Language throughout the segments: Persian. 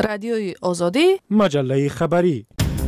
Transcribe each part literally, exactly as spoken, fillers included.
رادیوی آزادی، مجله خبری.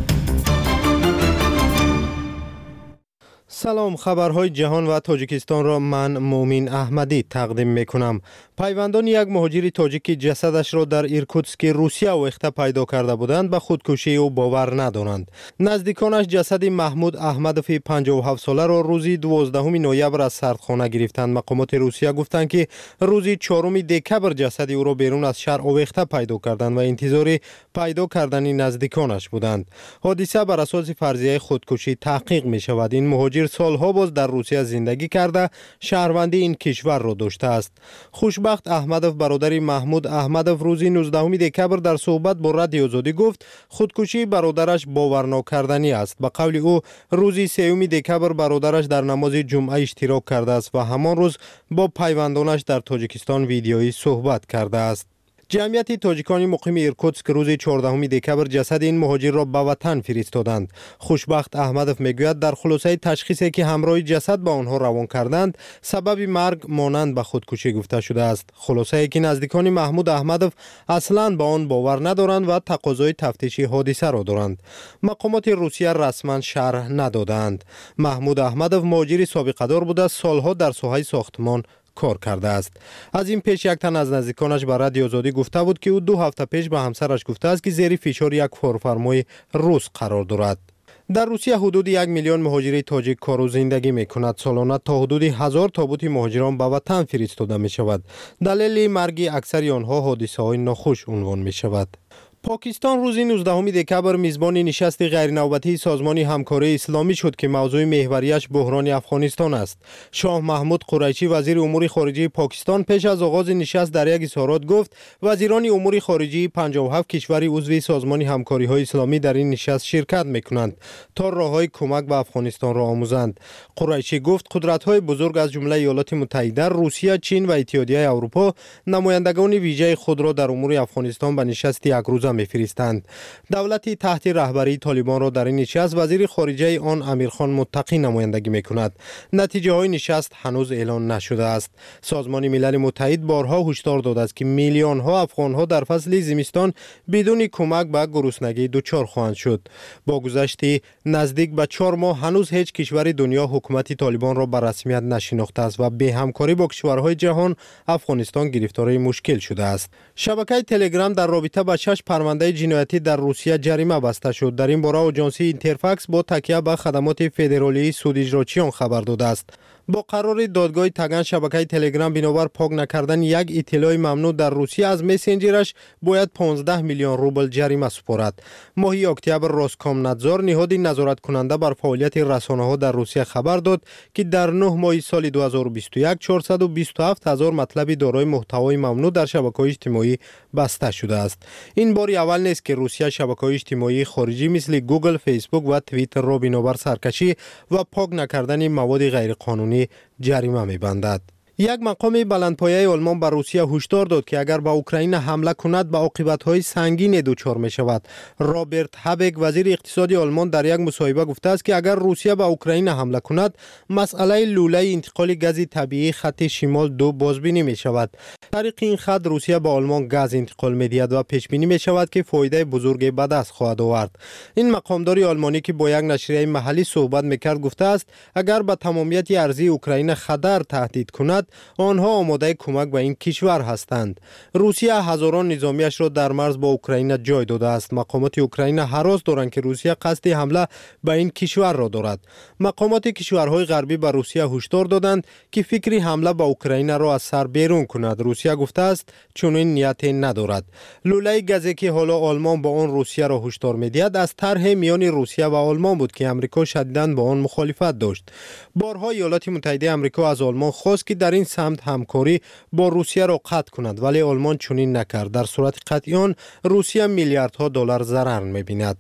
سلام، خبرهای جهان و تاجیکستان را من مومین احمدی تقدیم میکنم. پیوندان یک مهاجر تاجیکی جسدش را در ایرکوتسک روسیه آویخته پیدا کرده بودند به خودکشی او باور ندارند. نزدیکانش جسد محمود احمدوف پنجاه و هفت ساله را روزی دوازدهم نوامبر از سردخانه گرفتند. مقامات روسیه گفتند که روزی چهارم دکبر جسد او را بیرون از شهر آویخته پیدا کردند و انتظار پیدا کردن نزدیکانش بودند. حادثه بر اساس فرضیه خودکشی تحقیق می شود. این مهاجر سالها باز در روسیه زندگی کرده شهروندی این کشور را داشته است. خوشبخت احمدوف برادر محمود احمدوف روزی نوزدهم دکبر در صحبت با رادیو آزادی گفت خودکشی برادرش باورناکردنی است. به قول او روزی سوم دکبر برادرش در نماز جمعه اشتراک کرده است و همان روز با پیوندانش در تاجیکستان ویدیویی صحبت کرده است. جمعیت تاجیکان مقیم ایرکوتسک روز چهاردهم دکبر جسد این مهاجر را به وطن فرستادند. خوشبخت احمدوف میگوید در خلاصه تشخیصی که همراه جسد به آنها روان کردند سبب مرگ مانند به خودکشی گفته شده است. خلاصه که نزدیکان محمود احمدوف اصلاً به آن باور ندارند و تقاضای تفتیشی حادثه را دارند. مقامات روسیه رسما شرح ندادند. محمود احمدوف مهاجر سابقه دار بوده، سالها در ساحه ساختمان کار کرده است. از این پیش یک تن از نزدیکانش به رادیو آزادی گفته بود که او دو هفته پیش به همسرش گفته است که زیر فشار یک کارفرمای روس قرار دارد. در روسیه حدود یک میلیون مهاجر تاجیک کار و زندگی می کند. سالانه تا حدود هزار تابوت مهاجران به وطن فرستاده می شود. دلیل مرگ اکثر آنها حادثه های ناخوش عنوان می شود. پاکستان روز نوزدهم دکبر میزبان نشست غیرنوبتی سازمان همکاری اسلامی شد که موضوع محوریش بحران افغانستان است. شاه محمود قریشی وزیر امور خارجه پاکستان پیش از آغاز نشست در یک اظهارات گفت وزیران امور خارجه پنجاه و هفت کشور عضو سازمان همکاری های اسلامی در این نشست شرکت میکنند تا راههای کمک به افغانستان را آموزند. قریشی گفت قدرت های بزرگ از جمله ایالات متحده، روسیه، چین و اتحادیه اروپا نمایندگان ویژه خود را در امور افغانستان به نشست یک روزه می‌فرستند. دولتی تحت رهبری طالبان را در این نشست وزیر خارجه آن امیرخان متقی نمایندگی می‌کند. نتیجه های نشست هنوز اعلان نشده است. سازمان ملل متحد بارها هشدار داده است که میلیون ها افغان ها در فصل زمستان بدون کمک به گرسنگی دچار خواهند شد. با گذشت نزدیک به چهار ماه هنوز هیچ کشور دنیا حکومت طالبان را به رسمیت نشناخته است و به همکاری با کشورهای جهان افغانستان گرفتار مشکل شده است. شبکه تلگرام در رابطه با شش پرونده جنایتی در روسیه جریمه بسته شد. در این باره آژانسی اینترفاکس با تکیه به خدمات فدرالی سود اجراچیان خبر داده است. با قرار دادگاه تگان شبکه تلگرام بنابر پاک نکردن یک اطلاع ممنوع در روسیه از مسنجرش باید پانزده میلیون روبل جریمه سپارد. ماه اکتبر روسکامنادزور نهاد نظارت کننده بر فعالیت رسانه‌ها در روسیه خبر داد که در نه ماه سال دو هزار و بیست و یک چهارصد و بیست و هفت هزار مطلب دارای محتوای ممنوع در شبکه‌های اجتماعی بسته شده است. این بار اول نیست که روسیه شبکه‌های اجتماعی خارجی مثل گوگل، فیسبوک و توییتر را بنابر سرکشی و پاک نکردن مواد غیرقانونی جریمه می‌بندد. یک مقام بلندپایه آلمان بر روسیه هشدار داد که اگر به اوکراین حمله کند به عاقبت‌های سنگین دچار می‌شود. رابرت هابک وزیر اقتصاد آلمان در یک مصاحبه گفته است که اگر روسیه به اوکراین حمله کند مسئله لوله انتقال گاز طبیعی خط شمال دو بازبینی می‌شود. طریق این خط روسیه به آلمان گاز انتقال می‌دهد و پیش بینی می‌شود که فایده بزرگی به دست خواهد آورد. این مقامدار آلمانی که با یک نشریه محلی صحبت می‌کرد گفته است اگر به تمامیت ارضی اوکراین خطر تهدید کند آنها آماده کمک به این کشور هستند. روسیه هزاران نظامیش را در مرز با اوکراین جای داده است. مقامات اوکراین هراس دارند که روسیه قصد حمله به این کشور را دارد. مقامات کشورهای غربی به روسیه هشدار دادند که فکری حمله به اوکراین را از سر بیرون کند. روسیه گفته است چنین نیتی ندارد. لوله گازی که حالا آلمان با آن روسیه را هشدار می‌دهد از طرح میان روسیه و آلمان بود که آمریکا شدیداً با آن مخالفت داشت. بارها ایالات متحده آمریکا از آلمان خواست که در این سمت همکاری با روسیه را قطع کند ولی آلمان چنین نکرد. در صورت قطع آن روسیه میلیاردها دلار ضرر می‌بیند.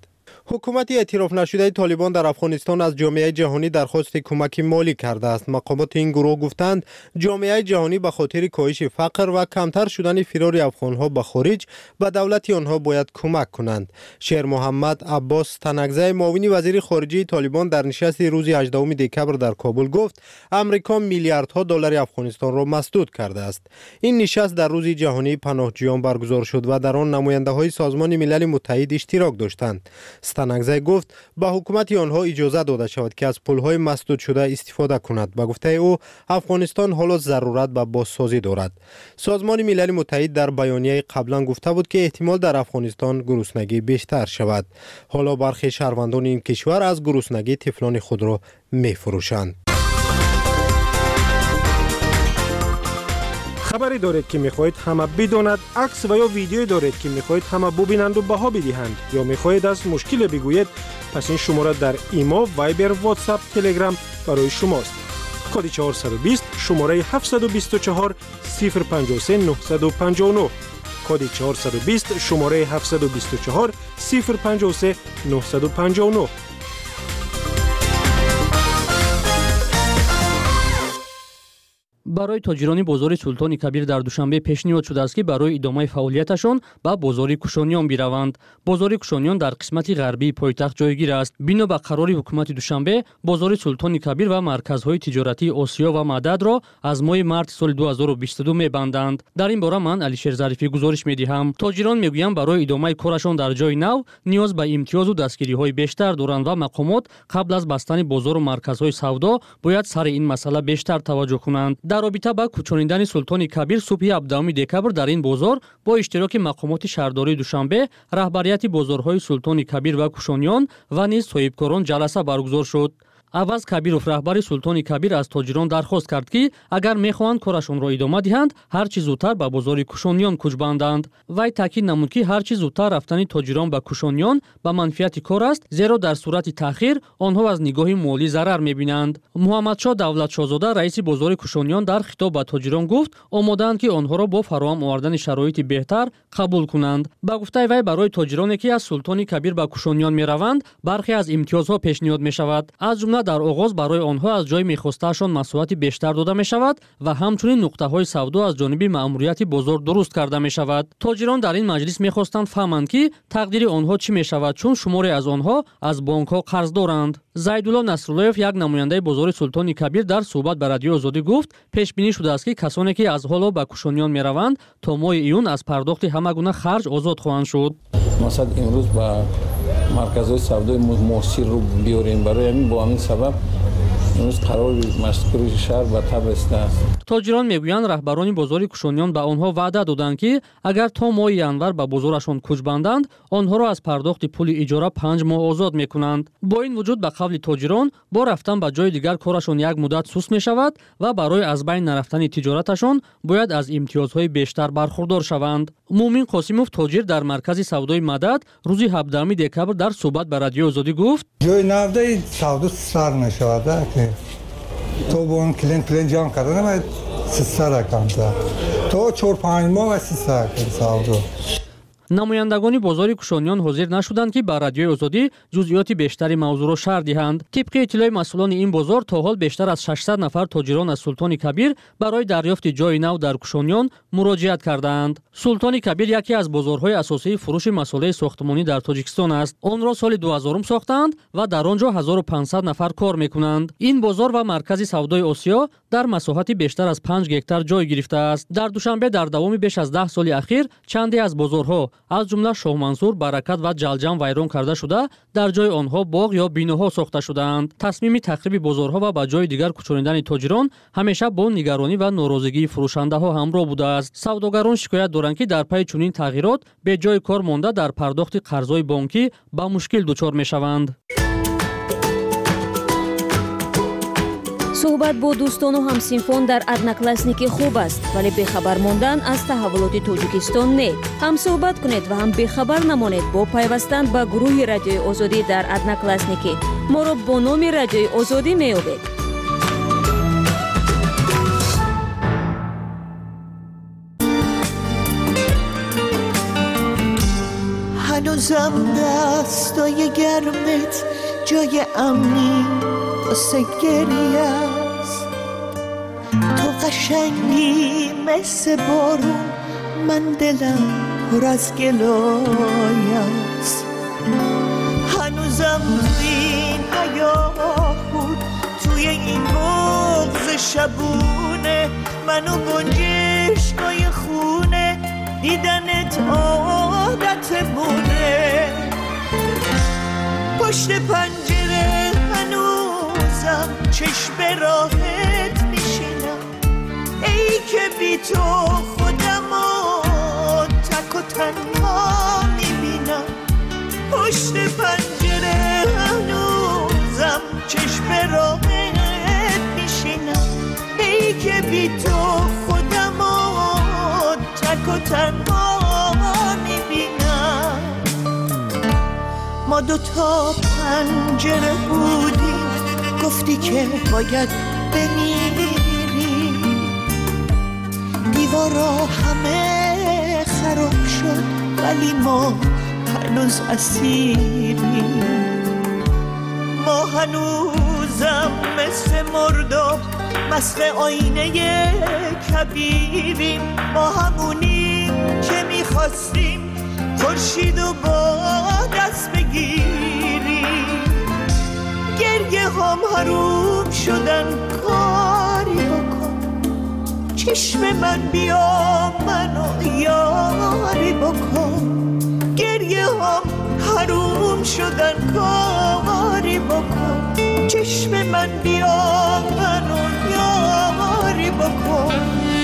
حکومت اعتراف نشده طالبان در افغانستان از جامعه جهانی درخواست کمک مالی کرده است. مقامات این گروه گفتند جامعه جهانی به خاطر کاهش فقر و کمتر شدن فرار افغانها به خارج به دولت آنها باید کمک کنند. شیر محمد عباس تنگزی معاون وزیر خارجه طالبان در نشست روز هجدهم دکمبر در کابل گفت امریکا میلیاردها دلار افغانستان را مسدود کرده است. این نشست در روز جهانی پناهجویان برگزار شد و در آن نماینده های سازمان ملل متحد اشتراک داشتند. تنگزی گفت به حکومت آنها اجازه داده شود که از پل‌های مسدود شده استفاده کند. به گفته او افغانستان حالا ضرورت به بازسازی دارد. سازمان ملل متحد در بیانیه قبلا گفته بود که احتمال در افغانستان گرسنگی بیشتر شود. حالا برخی شهروندان این کشور از گرسنگی طفلان خود را می‌فروشند. خبری دارید که میخواهید همه بداند، عکس و یا ویدیویی دارید که میخواهید همه ببینند و بها بدهند یا میخواهید از مشکل بگویید، پس این شماره در ایما، وایبر، واتساپ، تلگرام برای شماست. کد چهارصد و بیست شماره هفتصد و بیست و چهار صفر پنجاه و سه نهصد و پنجاه و نه. کد چهارصد و بیست شماره هفتصد و بیست و چهار صفر پنجاه و سه نهصد و پنجاه و نه. برای تاجران بازار سلطان کبیر در دوشنبه پیشنهاد شده است که برای ادامه فعالیتشان به بازار کوشانیان بروند. بازار کوشانیان در قسمت غربی پایتخت جایگیر است. بنا به قرار حکومت دوشنبه، بازار سلطان کبیر و مرکزهای تجارتی آسیا و مدد را از ماه مارس سال دو هزار و بیست و دو می‌بندند. در این باره من علیشیر ظریفی گزارش می‌دهم. تاجران میگویند برای ادامه کارشان در جای نو نیاز به امتیاز و دستگیری‌های بیشتر دارند و مقامات قبل از بستن بازار و مرکزهای سودا باید سر این مسئله بیشتر توجه کنند. در رابطه با کوچانیدن سلطان کبیر صبح هفدهم دکمبر در این بازار با اشتراک مقامات شهرداری دوشنبه، رهبریت بازارهای سلطان کبیر و کوشانیان و نیز صاحبکاران جلسه برگزار شد. عوض کبیرов رهبر سلطان کبیر از تاجران درخواست کرد که اگر میخواهند کارشان را ادامه دهند هر چیز زودتر به بازار کوشانیان کوچ بندند. وی تاکید نمود که هر چیز زودتر رفتن تاجران به کوشانیان به منفعت کار است، زیرا در صورت تأخیر آنها از نگاه مالی ضرر میبینند. محمدشاه دولتشاهزاده رئیس بازار کوشانیان در خطاب به تاجران گفت آماده‌اند که آنها را با فراهم آوردن شرایط بهتر قبول کنند. به گفته وی برای تاجرانی که از سلطان کبیر به کوشانیان میروند برخی از امتیازها پیشنهاد میشود. از جمله در آغاز برای آنها از جای میخواسته‌شان مساحت بیشتر داده می شود و همچنین نقطه‌های سودا از جانب مأموریت بازار درست کرده می شود. تاجران در این مجلس میخواستند فهمند که تقدیر آنها چی می شود، چون شماری از آنها از بانک‌ها قرض دارند. زیدالله نصراللهیف یک نماینده بازار سلطان کبیر در صحبت با رادیو آزادی گفت پیش بینی شده است که کسانی که از حالا به کوشانیان میروند تا ماه ایون از پرداخت همه گونه خرج آزاد خواهند شد. مثلا امروز با مرکزهای سودای موثر رو بیاریم، برای همین با همین سبب امروز قرار مشکل شهر به تب است. تاجران میگویند رهبران بازار کوشانیان به آنها وعده دادند که اگر تا ماه ینور به بازارشان کوچ بندند آنها را از پرداخت پول اجاره پنج ماه آزاد میکنند. با این وجود به قول تاجران با رفتن به جای دیگر کارشان یک مدت سست می شود و برای از بین نرفتن تجارتشان باید از امتیازهای بیشتر برخوردار شوند. مومن قاسموف تاجر در مرکز سودای مدد روز هفدهم دکمبر در صحبت با رادیو آزادی گفت جای نفته سودا سر نشود که تو با اون کلین پلین جان کرده نمید سیصد رکم زد تو چهار پنج ماه و سیصد رکم سودا. نمایندگان بازار کوشانیان حاضر نشدند که با رادیوی آزادی جزئیات بیشتری موضوع را شرح دهند. طبق اطلاع مسئولان این بازار تا حال بیشتر از ششصد نفر تاجران از سلطان کبیر برای دریافت جای نو در کوشانیان مراجعت کردند. سلطان کبیر یکی از بازارهای اساسی فروش مسائل ساختمانی در تاجیکستان است. آن را سال دو هزار ساختند و در آنجا هزار و پانصد نفر کار میکنند. این بازار و مرکز سودای آسیا در مساحت بیشتر از پنج گکتار جای گرفته است. در دوشنبه در دوام بیش از ده سال اخیر چندی از بازارها از جمله شاه منصور، برکت و جلجم ویران کرده شده، در جای آنها باغ یا بیناها ساخته شدند. تصمیم تخریب بازارها و به جای دیگر کوچانیدن تاجران همیشه با نگرانی و ناراضگی فروشنده ها همراه بوده است. سوداگران شکایت دارند که در پی چنین تغییرات به جای کار مانده در پرداخت قرضهای بانکی با مشکل دچار میشوند. صحبت با دوستان و همسینفان در одноклассники خوب است، ولی بخبر ماندن از تحولات تاجیکستان نه. هم صحبت کنید و هم بخبر نمانید با پیوستن به گروه رادیوی آزادی در одноклассники. ما را با نام رادیوی آزادی می‌یابید. هنوزم دستای گرمت جای امنی واسه گریه است. تو قشنگی مثل بارون، من دلم پر از گلای است. هنوزم توی این حیاه بود، توی این بغض شبونه، منو گنجشکای خونه، دیدنت عادت مونه. پشت پنجره هنوزم چشم راحت میشینم، ای که بی تو خودمو تک و تنها میبینم. پشت پنجره هنوزم چشم راحت میشینم، ای که بی تو خودمو تک و تنها میبینم. ما دوتا پنجره بودیم، گفتی که باید بمیری. دیوارا همه خراب شد ولی ما هنوز اسیریم. ما هنوزم مثل مرداب مست آینه کبیریم. ما همونیم که میخواستیم خورشیدو با دست بگیریم. گریه هم حروم شدن، کاری بکن چشم من، بیا منو یاری بکن. گریه هم حروم شدن، کاری بکن چشم من، بیا منو یاری بکن.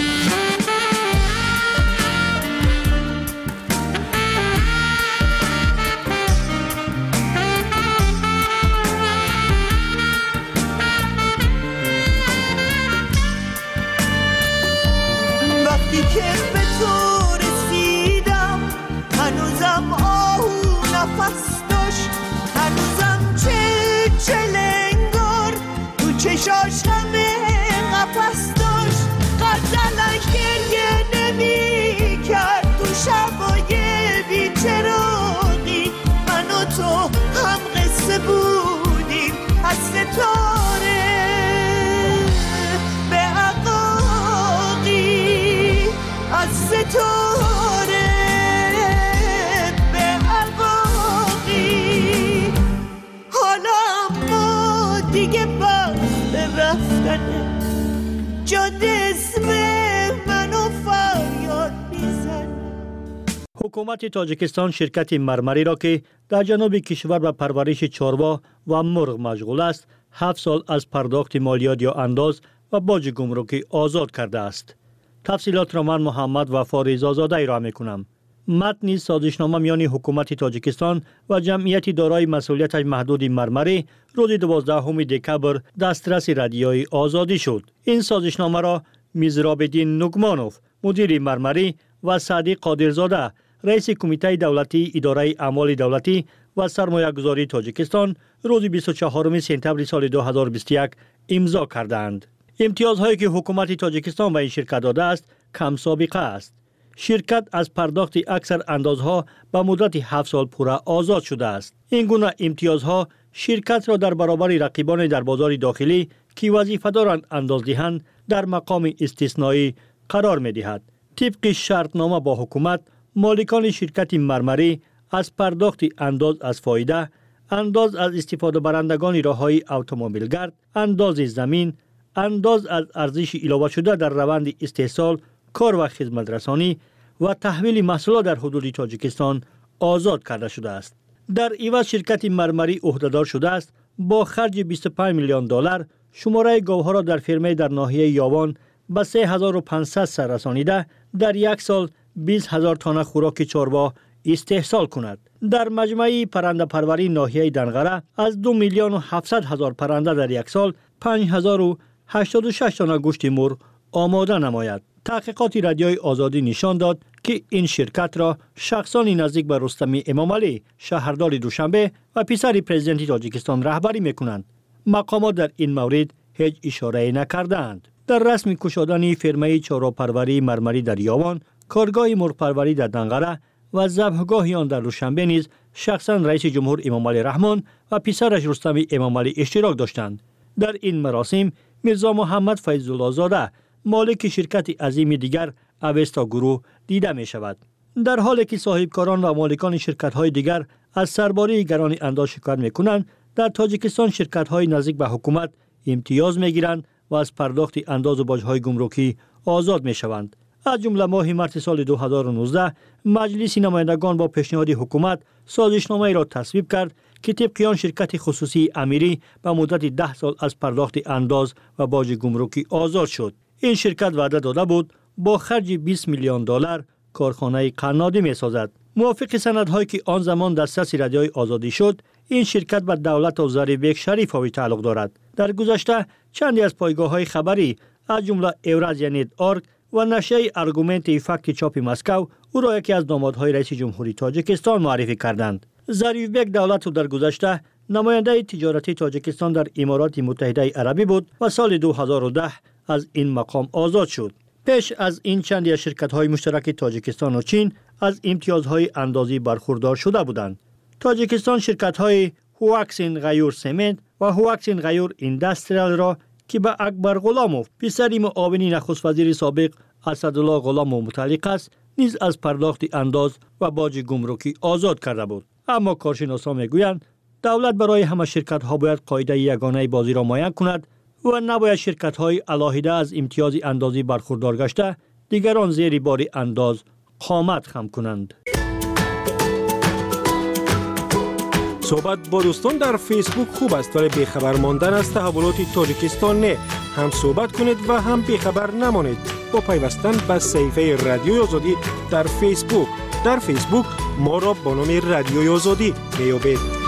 وقتی که به تو رسیدم هنوزم آهو نفس داشت، هنوزم چه چلنگار تو چشاش همه قفس داشت. غزلش گریه نمی کرد تو شبای بی‌چراغی. من و تو هم قصه بودیم از ستاره به عقاقی، از ستاره به عقاقی. حالا ما دیگه بعد رفتنه، جاده اسم منو فریاد میزنه. حکومت تاجیکستان شرکت مرمری را که در جنوب کشور به پرورش چاروا و مرغ مشغول است، هفت سال از پرداخت مالیات یا انداز و باج گمرکی آزاد کرده است. تفصیلات را من محمد وفا رضازاده را میکنم. متن سازشنامه میان حکومت تاجیکستان و جمعیت دارای مسئولیتش محدود مرمری روز دوازدهم دکبر دسترس رادیوی آزادی شد. این سازشنامه را میزراب‌الدین نگمانوف مدیر مرمری و سعدی قادرزاده رئیس کمیته دولتی اداره اعمال دولتی و سرمایه‌گذاری تاجیکستان روز بیست و چهارم سپتامبر سال دو هزار و بیست و یک امضا کردند. امتیازهایی که حکومت تاجیکستان به این شرکت داده است کم سابقه است. شرکت از پرداخت اکثر اندازها به مدت هفت سال پوره آزاد شده است. این گونه امتیازها شرکت را در برابر رقیبان در بازار داخلی که وظیفه دارند انداز دهند در مقام استثنایی قرار می دهد. طبق شرطنامه با حکومت، مالکان شرکت مرمری از پرداخت انداز از فایده، انداز از استفاده برندگان راههای اتومبیلگرد، انداز زمین، انداز از ارزش علاوه شده در روند استحصال، کار و خدمت رسانی و تحویل محصولات در حدود تاجیکستان آزاد کرده شده است. در عوض شرکت مرمری عهدهدار شده است با خرج بیست و پنج میلیون دلار شماره گاوها را در فرمه در ناحیه یاوان به سه هزار و پانصد سر رسانیده در یک سال بیست هزار تانه خوراک چاروا استحصال کند. در مجمع پرنده پروری ناحیه دنغره از دو میلیون و هفتصد هزار پرنده در یک سال پنج هزار و هشتاد و شش تانه گوشت مرغ آماده نماید. تحقیقات رادیوی آزادی نشان داد که این شرکت را شخصانی نزدیک به رستم امامعلی شهردار دوشنبه و پسر پرزیدنت تاجیکستان رهبری میکنند. مقامات در این مورد هیچ اشاره نکردند. در رسم کشادن فرمه چارواپروری مرمری در یاوان، کارگاه مرغ پروری در دنغره و ذبحگاه آن در دوشنبه نیز شخصا رئیس جمهور امام علی رحمان و پسرش رستم امام علی اشتراک داشتند. در این مراسم میرزا محمد فیض الله زاده مالک شرکت عظیم دیگر اوستا گروه دیده می شود. در حالی که صاحبکاران و مالکان شرکت‌های دیگر از سرباری گران انداز شکایت می‌کنند، در تاجیکستان شرکت‌های نزدیک به حکومت امتیاز می‌گیرند و از پرداخت انداز و باج‌های گمرکی آزاد می‌شوند. از جمله ماه مارس سال دو هزار و نوزده مجلس نمایندگان با پیشنهاد حکومت سازشنامه‌ای را تصویب کرد که طبق آن شرکت خصوصی امیری به مدت ده سال از پرداخت انداز و باج گمرکی آزاد شد. این شرکت وعده داده بود با خرج بیست میلیون دلار کارخانه قنادی می سازد. موافق سندهایی که آن زمان دسترس رادیوی آزادی شد، این شرکت به دولت و ظریف شریف های تعلق دارد. در گذشته چندی از پایگاه های خبری از جمله اورازیا نت آرگ و نشریه ارگومنت فکت چاپ مسکو او را یکی از نامادهای رئیس جمهوری تاجیکستان معرفی کردند. ظریف بیگ دولت در گذشته نماینده تجارتی تاجیکستان در امارات متحده عربی بود و سال دو هزار و ده از این مقام آزاد شد. پیش از این چندی از شرکت‌های مشترک تاجیکستان و چین از امتیازهای اندازی برخوردار شده بودند. تاجیکستان شرکت‌های هواکسین غیور سمنت و هواکسین غیور اینداستریال را که به اکبر غلاموف پسر معاون نخست وزیر سابق اسدالله غلاموف متعلق است نیز از پرداخت انداز و باج گمرکی آزاد کرده بود. اما کارشناسان میگویند دولت برای همه شرکت‌ها باید قاعده یگانه بازی را معین کند و نباید شرکت‌های علاهیده از امتیاز اندازی برخوردار گشته دیگران زیر بار انداز قامت خم کنند. صحبت با دوستان در فیسبوک خوب است ولی بیخبر ماندن از تحولات تاجیکستان نه. هم صحبت کنید و هم بیخبر نمانید با پیوستن به صفحه رادیوی آزادی در فیسبوک. در فیسبوک ما را با نام رادیوی آزادی بیابید.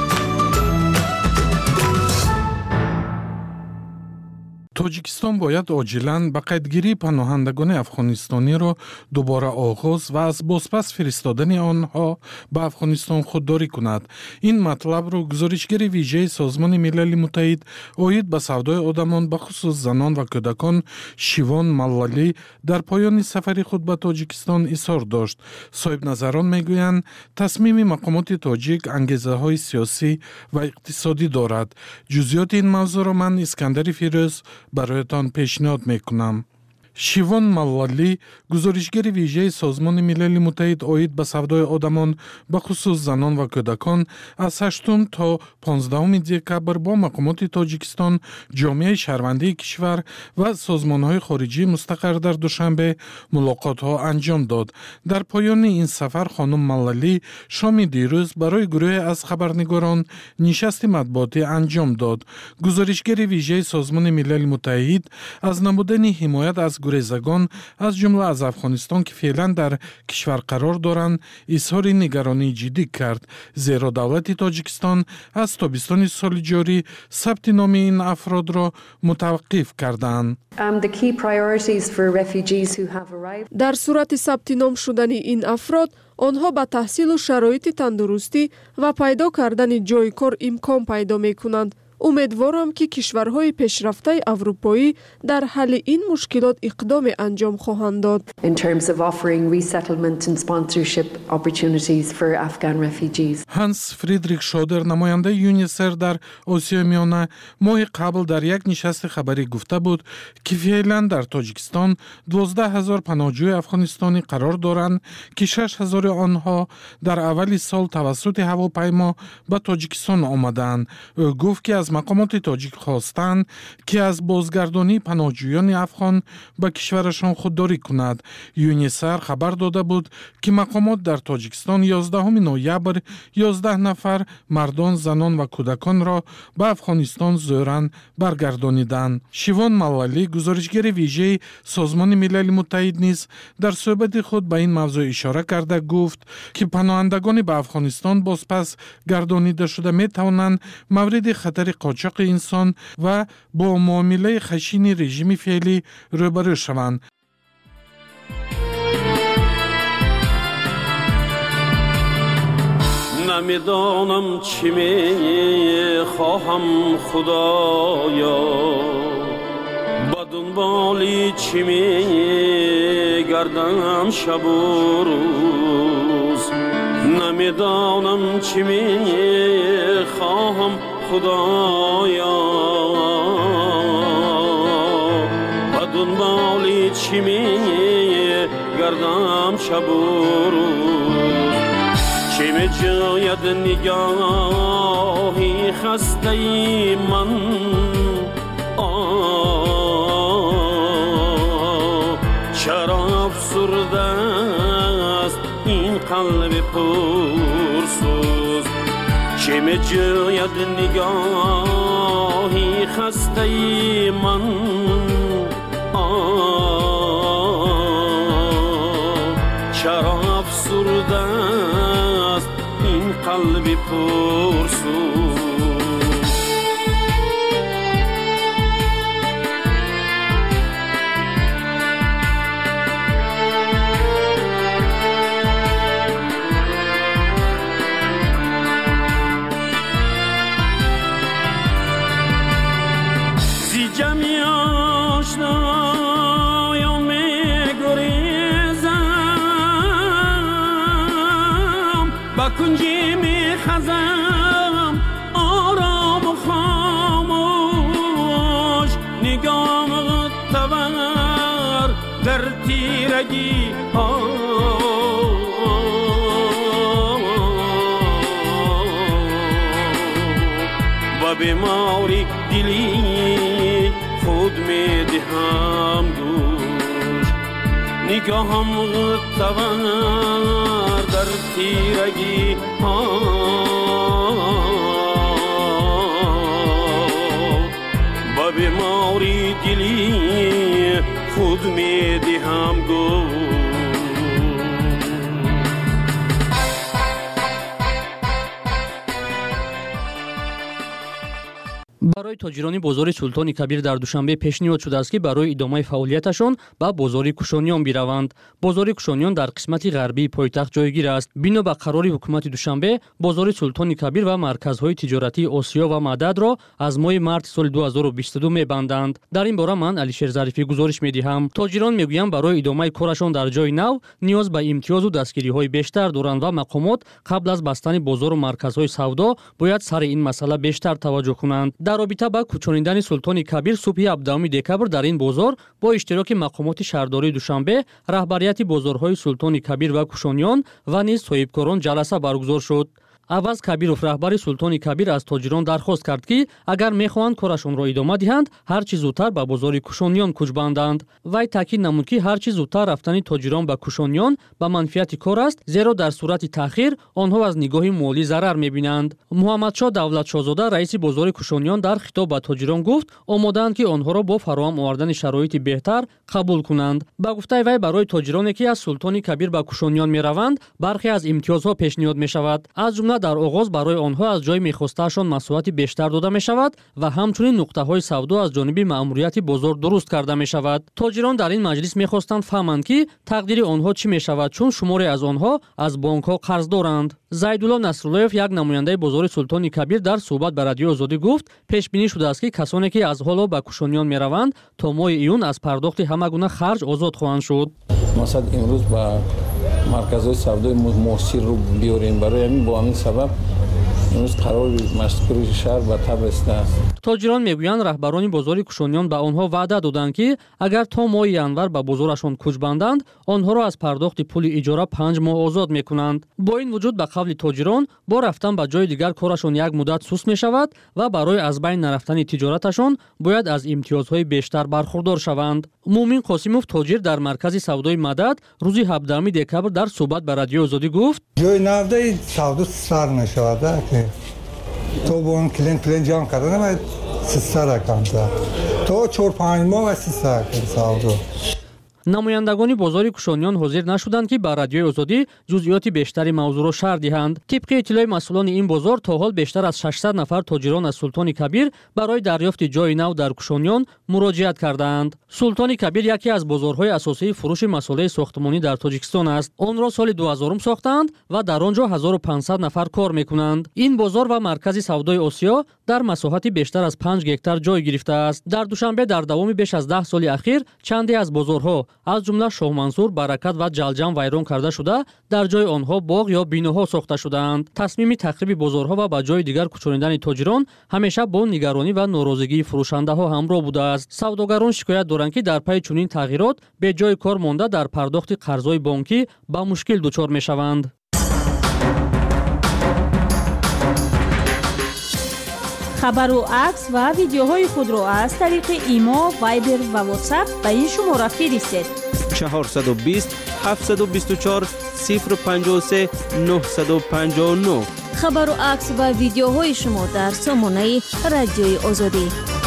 тоҷикистон бояд оҷилан ба қайдгирии паноҳандагони афғонистониро дубора оғоз ва аз бозпас фиристодани онҳо ба афғонистон худдорӣ кунад. ин матлабро гузоришгари вижаи созмони милали муттаҳид оид ба савдои одамон ба хусус занон ва кӯдакон Шивон Маллалӣ дар поёни сафари худ ба Тоҷикистон изҳор дошт. соҳибназарон мегӯянд тасмими мақомоти тоҷик ангезаҳои сиёсӣ ва иқтисодӣ дорад. ҷузъиёти ин мавзӯъро ман Искандари Фирӯз برایتان پیشنهاد میکنم. شیوان مللی گزارشگر ویژه سازمان ملل متحد اوید به سودای آدمان به خصوص زنان و کودکان از هشتم تا پانزدهم دکبر با مقامات تاجیکستان، جامعه شهروندی کشور و سازمان‌های خارجی مستقر در دوشنبه ملاقات‌ها انجام داد. در پایان این سفر خانم مللی شام دیروز برای گروه از خبرنگاران نشست مطبوعاتی انجام داد. گزارشگر ویژه سازمان ملل متحد از نمودن حمایت از گریزگان از جمله از افغانستان که فعلا در کشور قرار دارند اظهار نگرانی جدی کرد، زیرا دولت تاجیکستان از تابستان سال جاری ثبت نام این افراد را متوقف کردند. در صورت ثبت نام شدن این افراد آنها با تحصیل و شرایط تندرستی و پیدا کردن جای کار امکان پیدا می‌کنند. امیدوارم که کشورهای پیشرفته اروپایی در حل این مشکلات اقدام انجام خواهند داد. In terms of offering resettlement and sponsorship opportunities for Afghan refugees. هانس فریدریک شودر نماینده یونیسر در آسیای میانه ماه قبل در یک نشست خبری گفته بود که فعلا در تاجیکستان دوازده هزار پناهجوی افغانستانی قرار دارند که شش هزار آنها در اول سال توسط هواپیما به تاجیکستان آمدند. او گفت که از مقامات تاجیک خواستند که از بازگردانی پناهجویان افغان به کشورشان خودداری کند. یونیسر خبر داده بود که مقامات در تاجیکستان یازدهم نوامبر یازده نفر مردان، زنان و کودکان را به افغانستان زورن برگردانیدند. شیوان ملالی گزارشگر ویژه سازمان ملل متحد نیز در صحبت خود به این موضوع اشاره کرده گفت که پناهندگان به افغانستان بازپس گردانیده شده می توانند مورد خطر قاچاق انسان و با معامله خشن رژیم فعلی روبرو شوند. نمیدانم چی می خواهم خدایا، با دنبالی چی میگردم شب و روز نمیدانم چی میخواهم خدایا و دنبالی چی میگردم شب و روز چی میجاید نگاهی خسته ای من چرا افسرده است این قلب پرسوز چه میجوید نگاهی خسته ای من چرا افسرده است این قلب پرسوز کنجی می خزم آرام و خاموش نگام تور در تیرگی ها و بیماری دلی خود می دهم دوش نگاهم تور در تیرگی ها با بیماری دلی خود می دهم گو барои тоҷирони бозори Султони Кабир дар Душанбе пешниҳод шудааст ки барои идомаи фаъолияташон ба бозори Кушониён бираванд. Бозори Кушониён дар қисмати ғарбии пойтахт ҷойгир аст. Бино ба қарори ҳукумати Душанбе, бозори Султони Кабир ва марказҳои тиҷоратии Осиё ва Мададро аз моҳи марти соли ду ҳазору бисту ду мебанданд. Дар ин бора ман Алишер Зарифӣ гузориш медиҳам. Тоҷирон мегӯянд барои идомаи корашон дар ҷойи нав ниёз ба имтиёзу дастгириҳои бештар доранд ва мақомот қабл аз бастани бозору марказҳои савдо бояд сари ин масъала бештар таваҷҷӯҳ кунанд. Дар робита ба кӯчониндани Султони Кабир субҳи ҳабдахуми декабр дар ин бозор бо иштироки мақомоти шаҳрдории Душанбе, раҳбарияти бозорҳои Султони Кабир ва Кушониён ва низ соҳибкорон ҷаласа баргузор шуд. Аваз Кабиров, раҳбари Султони Кабир, аз тоҷирон дархост кард ки агар мехоҳанд корашонро идома диҳанд, ҳар чӣ зудтар ба бозори Кушониён кӯч банданд. Вай таъкид намуд ки ҳар чӣ зудтар рафтани тоҷирон ба Кушониён ба манфиати кор аст, зеро дар сурати таъхир онҳо аз нигоҳи молӣ зарар мебинанд. Муҳаммадшоҳ Давлатшоҳзода, раиси бозори Кушониён, дар хитоб ба тоҷирон гуфт омодаанд ки онҳоро бо фароҳам овардани шароити беҳтар қабул кунанд. Ба гуфтаи вай, барои тоҷироне ки аз Султони Кабир ба Кушониён мераванд, бархе аз имтиёзҳо пешниҳод мешавад. Аз ҷумла дар оғоз барои онҳо аз ҷои мехостаашон масоати бештар дода мешавад ва ҳамчунин нуқтаҳои савдо аз ҷониби маъмурияти бозор дуруст карда мешавад. Тоҷирон дар ин маҷлис мехостанд фаҳманд ки тақдири онҳо чӣ мешавад, чун шуморе аз онҳо аз бонкҳо қарз доранд. Зайдулло Насруллоев, як намояндаи бозори Султони Кабир, дар суҳбат ба Радиои Озодӣ гуфт, пешбинӣ шудааст ки касоне ки аз ҳоло ба Кушониён мераванд, то моҳи июн аз пардохти ҳама гуна харҷ озод хоҳанд шуд. масад имрӯз ба марказҳои савдои муосирро биёрем. барои ҳамин бо ҳамин сабаб имрӯз қарори машкури шаҳр ба таб истааст. Тоҷирон мегӯянд раҳбарони бозори Кушониён ба онҳо ваъда доданд ки агар то моҳи январ ба бозорашон кӯч банданд, онҳоро аз пардохти пули иҷора панҷ моҳ озод мекунанд. Бо ин вуҷуд, ба қавли тоҷирон, бо рафтан ба ҷои дигар корашон як муддат суст мешавад ва барои аз байн нарафтани тиҷораташон бояд аз имтиёзҳои бештар бархурдор шаванд. Муъмин Қосимов, тоҷир дар маркази савдои Мадад, рӯзи ҳабдахуми декабр дар суҳбат ба Радиои Озодӣ гуфт: ҷои навдаи савдо сар мешавад ки то бо он клиент клиент ҷамъ карда намояд систара камтар то чор панҷ моҳ ва систара савдо. намояндагони бозори кушониён ҳозир нашуданд ки ба радиои озодӣ ҷузъиёти бештари мавзӯъро шарҳ диҳанд. тибқи иттилои масъулони ин бозор то ҳол бештар аз шашсад нафар тоҷирон аз Султони Кабир барои дарёфти ҷойи нав дар кушониён муроҷиат кардаанд. Султони Кабир яке аз бозорҳои асосии фурӯши масъулаи сохтмонӣ дар Тоҷикистон аст. онро соли дуҳазорум сохтаанд ва дар он ҷо ҳазору панҷсад нафар кор мекунанд. ин бозор ва маркази савдои Осиё дар масоҳати бештар аз панҷ гектар ҷой гирифтааст. дар душанбе дар давоми беш аз даҳ соли ахир чанде аз бозорҳо аз ҷумла Шоҳмансур, Баракат ва Ҷалҷам вайрон карда шуда, дар ҷои онҳо боғ ё биноҳо сохта шудаанд. тасмими тахриби бозорҳо ва ба ҷои дигар кӯчонидани тоҷирон ҳамеша бо нигаронӣ ва норозигии фурӯшандаҳо ҳамроҳ будааст. Савдогарон шикоят доранд ки дар пайи чунин тағйирот бе ҷои кор монда дар пардохти қарзҳои бонкӣ ба мушкил дучор мешаванд. хабару акс ва видеоҳои худро аз тариқи имо, вайбер ва ватсап ба ин шумора фиристед. чаҳорсад у бист ҳафтсад у бисту чор сифр панҷоҳ у се нӯҳсад у панҷоҳ у нӯ. хабару акс ва видеоҳои шумо дар сомонаи радиои озодӣ.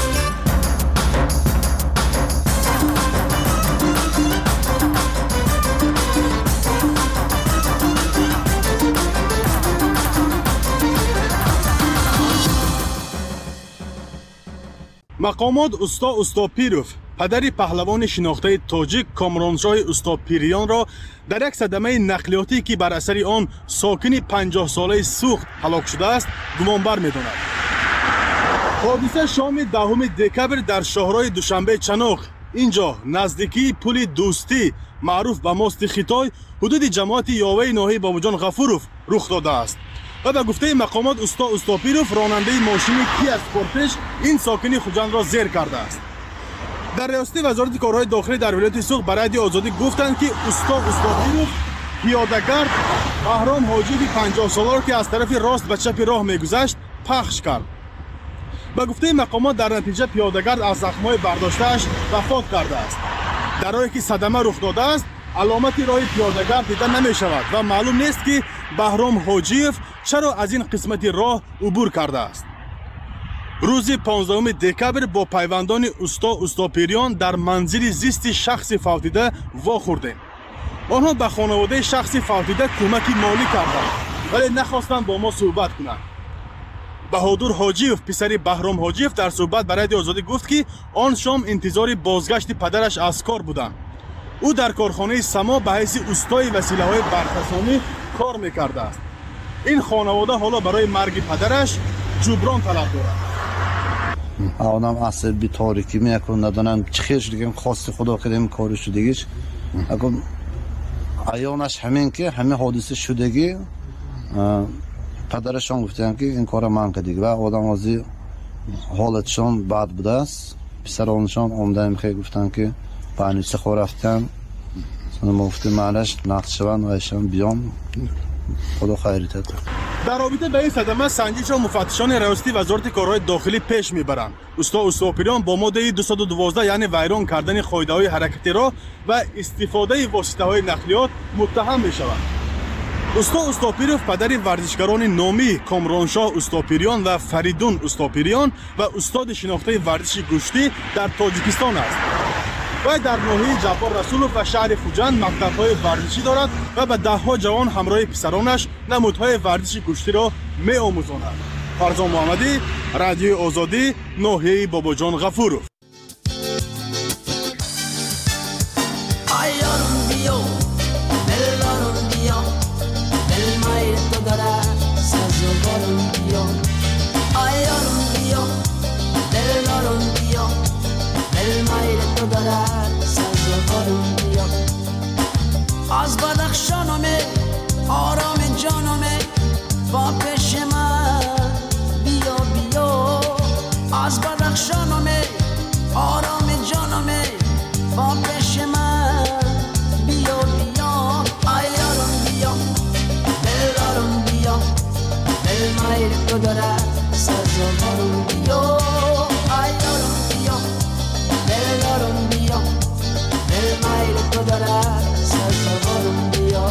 мақомот усто Устопиров, падари паҳлавони шинохтаи тоҷик Комроншоҳи Устопирёнро дар як садамаи нақлиётӣ ки бар асари он сокини панҷоҳсолаи Сухт ҳалок шудааст, гумонбар медонад. ҳодиса шоми даҳуми декабр дар шоҳрои Душанбе Чаноқ, инҷо наздикии пули Дӯстӣ маъруф ба мости Хитой, ҳудуди ҷамоати ёваи ноҳияи Бобуҷон Ғафуров рух додааст. ва ба гуфтаи мақомот усто Устопиров ронандаи мошини Kia Sportage ин сокини Хуҷандро зер кардааст. дар риёсати вазорати корҳои дохилӣ дар вилояти Суғд ба радиои Озодӣ гуфтанд ки усто Устопиров пиёдагард Баҳром Ҳоҷиеви панҷоҳсоларо ки аз тарафи рост ба чапи роҳ мегузашт пахш кард. ба гуфтаи мақомот дар натиҷа пиёдагард аз захмҳои бардоштааш вафот кардааст. дар роҳе ки садама рух додааст, аломати роҳи пиёдагард дида намешавад ва маълум нест ки Баҳром Ҳоҷиев чаро аз ин қисмати роҳ убур кардааст. рӯзи понздаҳуми декабр бо пайвандони усто Устопирён дар манзили зисти шахси фавтида вохӯрдем. онҳо ба хонаводаи шахси фавтида кӯмаки молӣ карданд, вале нахостанд бо мо суҳбат кунанд. Баҳодур Ҳоҷиев, писари Баҳром Ҳоҷиев, дар суҳбат ба радиои Озодӣ гуфт ки он шом интизори бозгашти падараш аз кор буданд. ӯ дар корхонаи Само ба ҳайси устои василаҳои барқасонӣ кор мекардааст. ин хонавода ҳоло барои марги падараш ҷуброн талаб дорад. Onam asabî tarikî mekun nedanam çıkış digim xasti Xudo kelim kori şudegiş. Akum ayanaş hemen ki hemen hadise şudegi پدرشان گفتن که این کار من کردی و آدم ازی حالتشان بد بوده است. پسرانشان اومدن میخوای گفتن که بانی سخور رفتن سن مفتی معلش نقد شون و ایشان بیام خدا خیریت بده. در رابطه با این صدمه سنجش و مفتشان ریاستی وزارت کارهای داخلی پیش میبرند. استا استوپیریان با ماده دویست و دوازده یعنی ویران کردن قاعده‌های حرکتی را و استفاده واسطه‌های نقلیات متهم میشوند. استا استوپیروف پدر ورزشکاران نامی کامرانشاه استوپیریان و فریدون استوپیریان و استاد شناخته ورزش گوشتی در تاجیکستان است. و در ناحیه جعفر رسولوف و شهر خوجند مکتب‌های ورزشی دارد و به ده‌ها جوان همراه پسرانش نمودهای ورزش گوشتی را می‌آموزاند. فرزان محمدی، رادیو آزادی، ناحیه باباجان غفورов. از بدخشانمه آرام جانمه با پیش من بیا بیا از بدخشانمه آرام جانمه با پیش من بیا بیا ایارم بیا دلارم بیا دل مایل تو دارد سزاوارم بیا ایارم بیا دلارم بیا دل مایل تو دارد سزاوارم بیا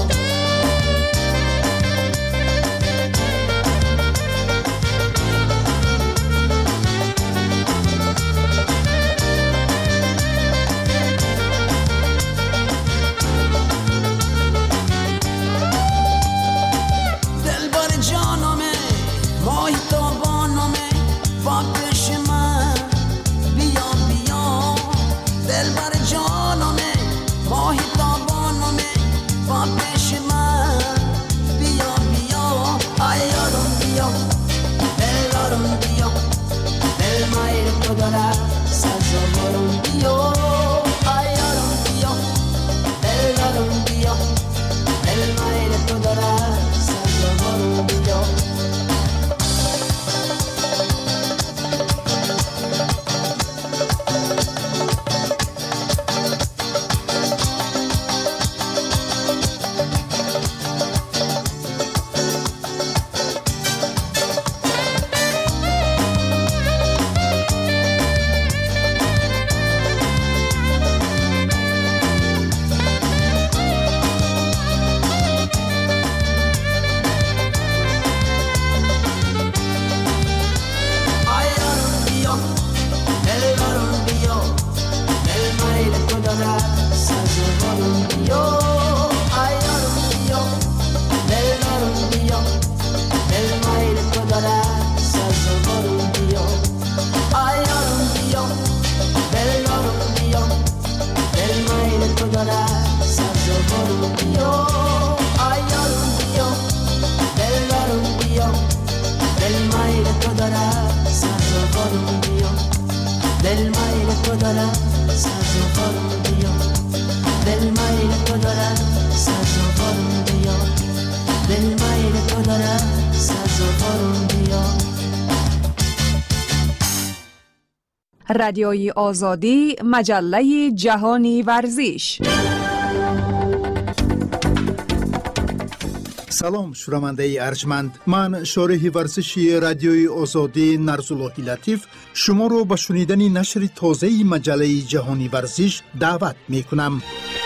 دارد سزاوارم بیا ایارم بیا دلدارم بیا دل میل تو دارد سزاوارم بیا رادیوی آزادی مجله جهانی ورزش. سلام شنونده ارجمند، من شارح ورزشی رادیوی آزادی نرزاللهی لطیف شما رو به شنیدن نشر تازه مجله جهانی ورزش دعوت می کنم.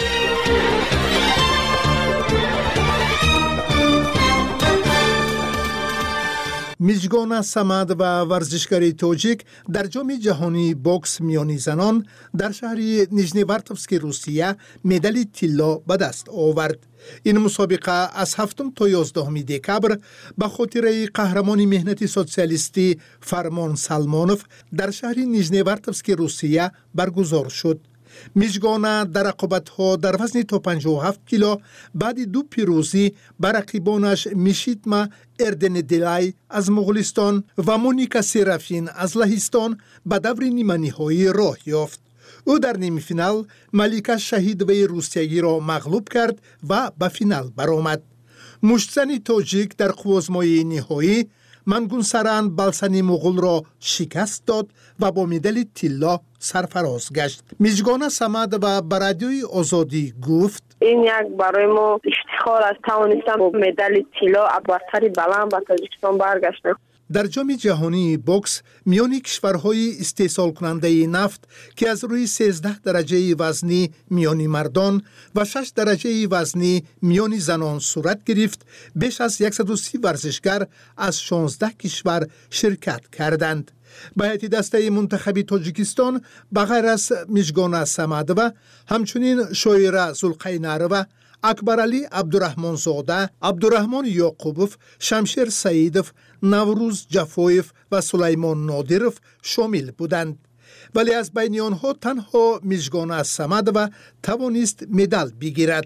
میجگان سمد و ورزشکاری توجیک در جام جهانی بوکس میانی زنان در شهر نیژنیوارتوفسک روسیه مدال طلا به دست آورد. این مسابقه از هفتم تا یازدهم دکبر به خاطر قهرمان مهنتی سوسیالیستی فرمان سلمانوف در شهر نیژنیوارتوفسک روسیه برگزار شد. میجگان در رقابت‌ها در وزن تا پنجاه و هفت کیلو بعد دو پیروزی بر رقیبانش میشیتما اردندلای از مغولستان و مونیکا سرافین از لهستان به دور نیمه نهایی راه یافت. او در نیمه فینال ملیکا شهیدوی روسیایی را مغلوب کرد و به فینال برآمد. مشتزن تاجیک در قوزمای نهایی منگونسران بالسانی مغول را شکست داد و با مدال طلا سرفراز گشت. میجگان سمد و برادیوی آزادی گفت این یک برای ما افتخار است توانستم با مدال طلا برتری بلند به تاجیکستان برگشتم. در جام جهانی بوکس میان کشورهای استحصال کننده نفت که از روی سیزده درجه وزنی میان مردان و شش درجه وزنی میان زنان صورت گرفت، بیش از صد و سی ورزشگر از شانزده کشور شرکت کردند. به هیئت دسته منتخب تاجیکستان بغیر از میجگان سمد و همچنین شویره زلقینار و اکبرعلی عبدالرحمن زاده، عبدالرحمن یعقوبوف، شمشیر سعیدوف، نوروز جفویف و سلیمان نادیروف شامل بودند. ولی از بین آنها تنها میجگان سمد و توانست مدال بگیرد.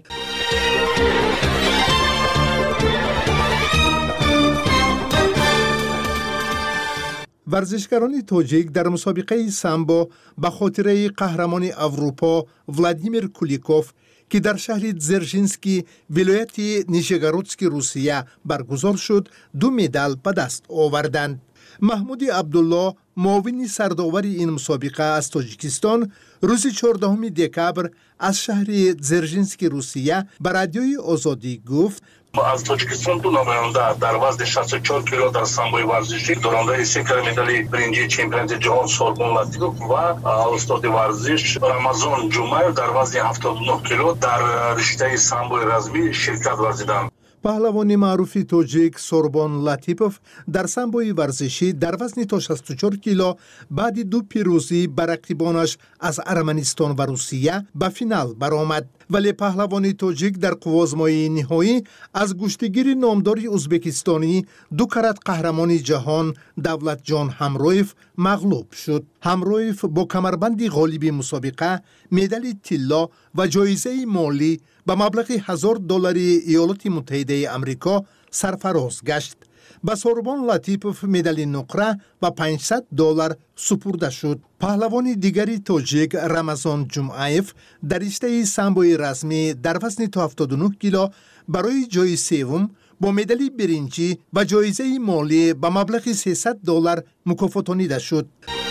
ورزشکاران تاجیک در مسابقه سامبو به خاطر قهرمان اروپا ولادیمیر کولیکوف که در شهر زرژینسکی ولایت نیژگورودسک روسیه برگزار شد دو مدال به دست آوردند. محمود عبدالله معاون سردآور این مسابقه از تاجیکستان روز چهاردهم دکبر از شهر زرژینسک روسیه به رادیوی آزادی گفت از تاجیکستان دو نماینده در وزن شصت و چهار کیلو در سامبوی ورزشی دارنده سه مدال برنجی چمپیونات جهان سوربون لاتیف و استاد ورزش رمضان جمعه در وزن هفتاد و نه کیلو در رشته سامبوی رزمی شرکت ورزیدند. پهلوان معروف تاجیک سوربون لاتیپوف در سامبوی ورزشی در وزن تا شصت و چهار کیلو بعد دو پیروزی بر رقیبانش از ارمنستان و روسیه به فینال برآمد. ولی پهلوان تاجیک در قوزمای نهایی از گشتگیر نامدار ازبکستانی دو کرات قهرمان جهان دولت جان همرویف مغلوب شد. همرویف با کمربند غالب مسابقه مدال طلا و جایزه مالی به مبلغ هزار دلار ایالات متحده آمریکا سرفراز گشت. به سوربان لطیپوف مدال نقره و پانصد دلار سپرده شد. پهلوان دیگری تاجیک رمضان جمعیف در رشته سامبوی رسمی در وزن تا هفتاد و نه کیلو برای جای سوم با مدال برنجی و جایزه مالی به مبلغ سیصد دلار مکافاتانیده شد.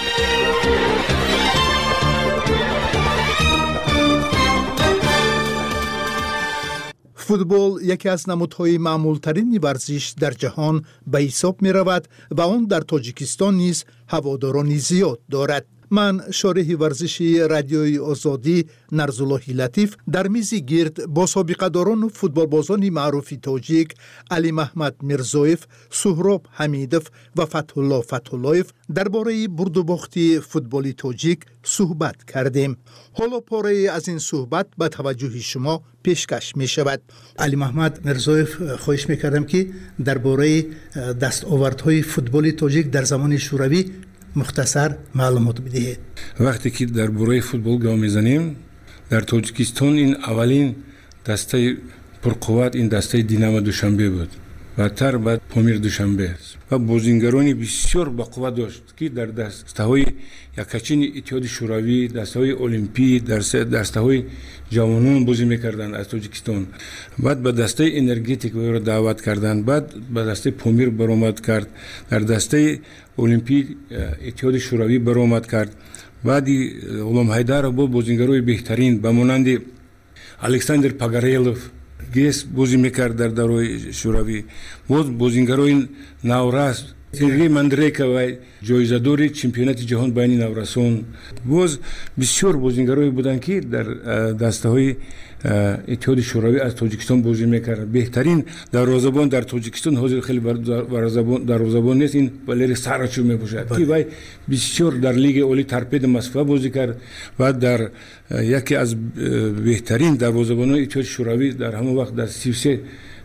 فوتبال یکی از نمودهای معمولترین ورزش در جهان به حساب می رود و آن در تاجیکستان نیز هوادارانی زیاد دارد. من شارح ورزشی رادیوی آزادی نرزالله لطیف در میزی گرد با سابقه داران و فوتبال بازان معروف تاجیک علی محمد میرزویف، سهراب حمیدوف و فتح الله فتح اللهیف درباره برد و باخت فوتبالی تاجیک صحبت کردیم. حالا پاره از این صحبت به توجه شما پیشکش می شود. علی محمد میرزویف، خواهش می کردم که درباره دستاوردهای فوتبالی تاجیک در زمان شوروی مختصر معلومات بدهید. وقتی که در برای فوتبال گام میزنیم در تاجیکستان این اولین دسته پرقوت این دسته دینamo دوشنبه بود و تر بعد پامیر دوشنبه و بازیگرانی بسیار با قوت داشت که در دسته‌های یکچین اتحاد شوروی، دسته‌های المپی، در دسته‌های جوانان بازی می‌کردند از تاجیکستان. بعد به دسته انرژتیک او را دعوت کردند، بعد به دسته پامیر برآمد کرد، در دسته المپی اتحاد شوروی برآمد کرد. بعد غلام حیدر با بازیگرای بهترین به مانند الکساندر پاگارلوف گیس بازی میکرد در دوران شوروی. باز بازیگرای نورس سرگی مندریکا و جایزه‌دار چمپیونات جهان بین نورسان. باز بسیار بازیگرایی بودند که در دسته‌های اتحاد شوروی از تاجیکستان بازی میکرد. بهترین دروازه‌بان در تاجیکستان حاضر خیلی دروازه‌بان نیست، این والری ساراچو میباشد که وای بسیار در لیگ اولی ترپید مسکو بازی کرد و در یکی از بهترین دروازه‌بانان اتحاد شوروی در همون وقت در سی و سه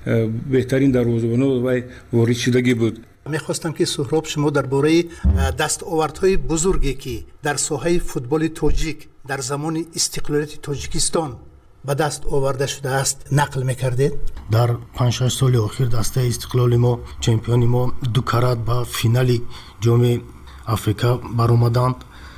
بهترین دروازه‌بان وای وارد شدگی بود. میخواستم که سهراب شما درباره دستاوردهای بزرگی که در ساحه فوتبال تاجیک در زمان استقلالیت تاجیکستان به دست آورده شده است نقل میکردید. در پنج شش سال اخیر دسته استقلال ما، چمپیون ما دو کرات با فینالی جام آفریقا برآمدند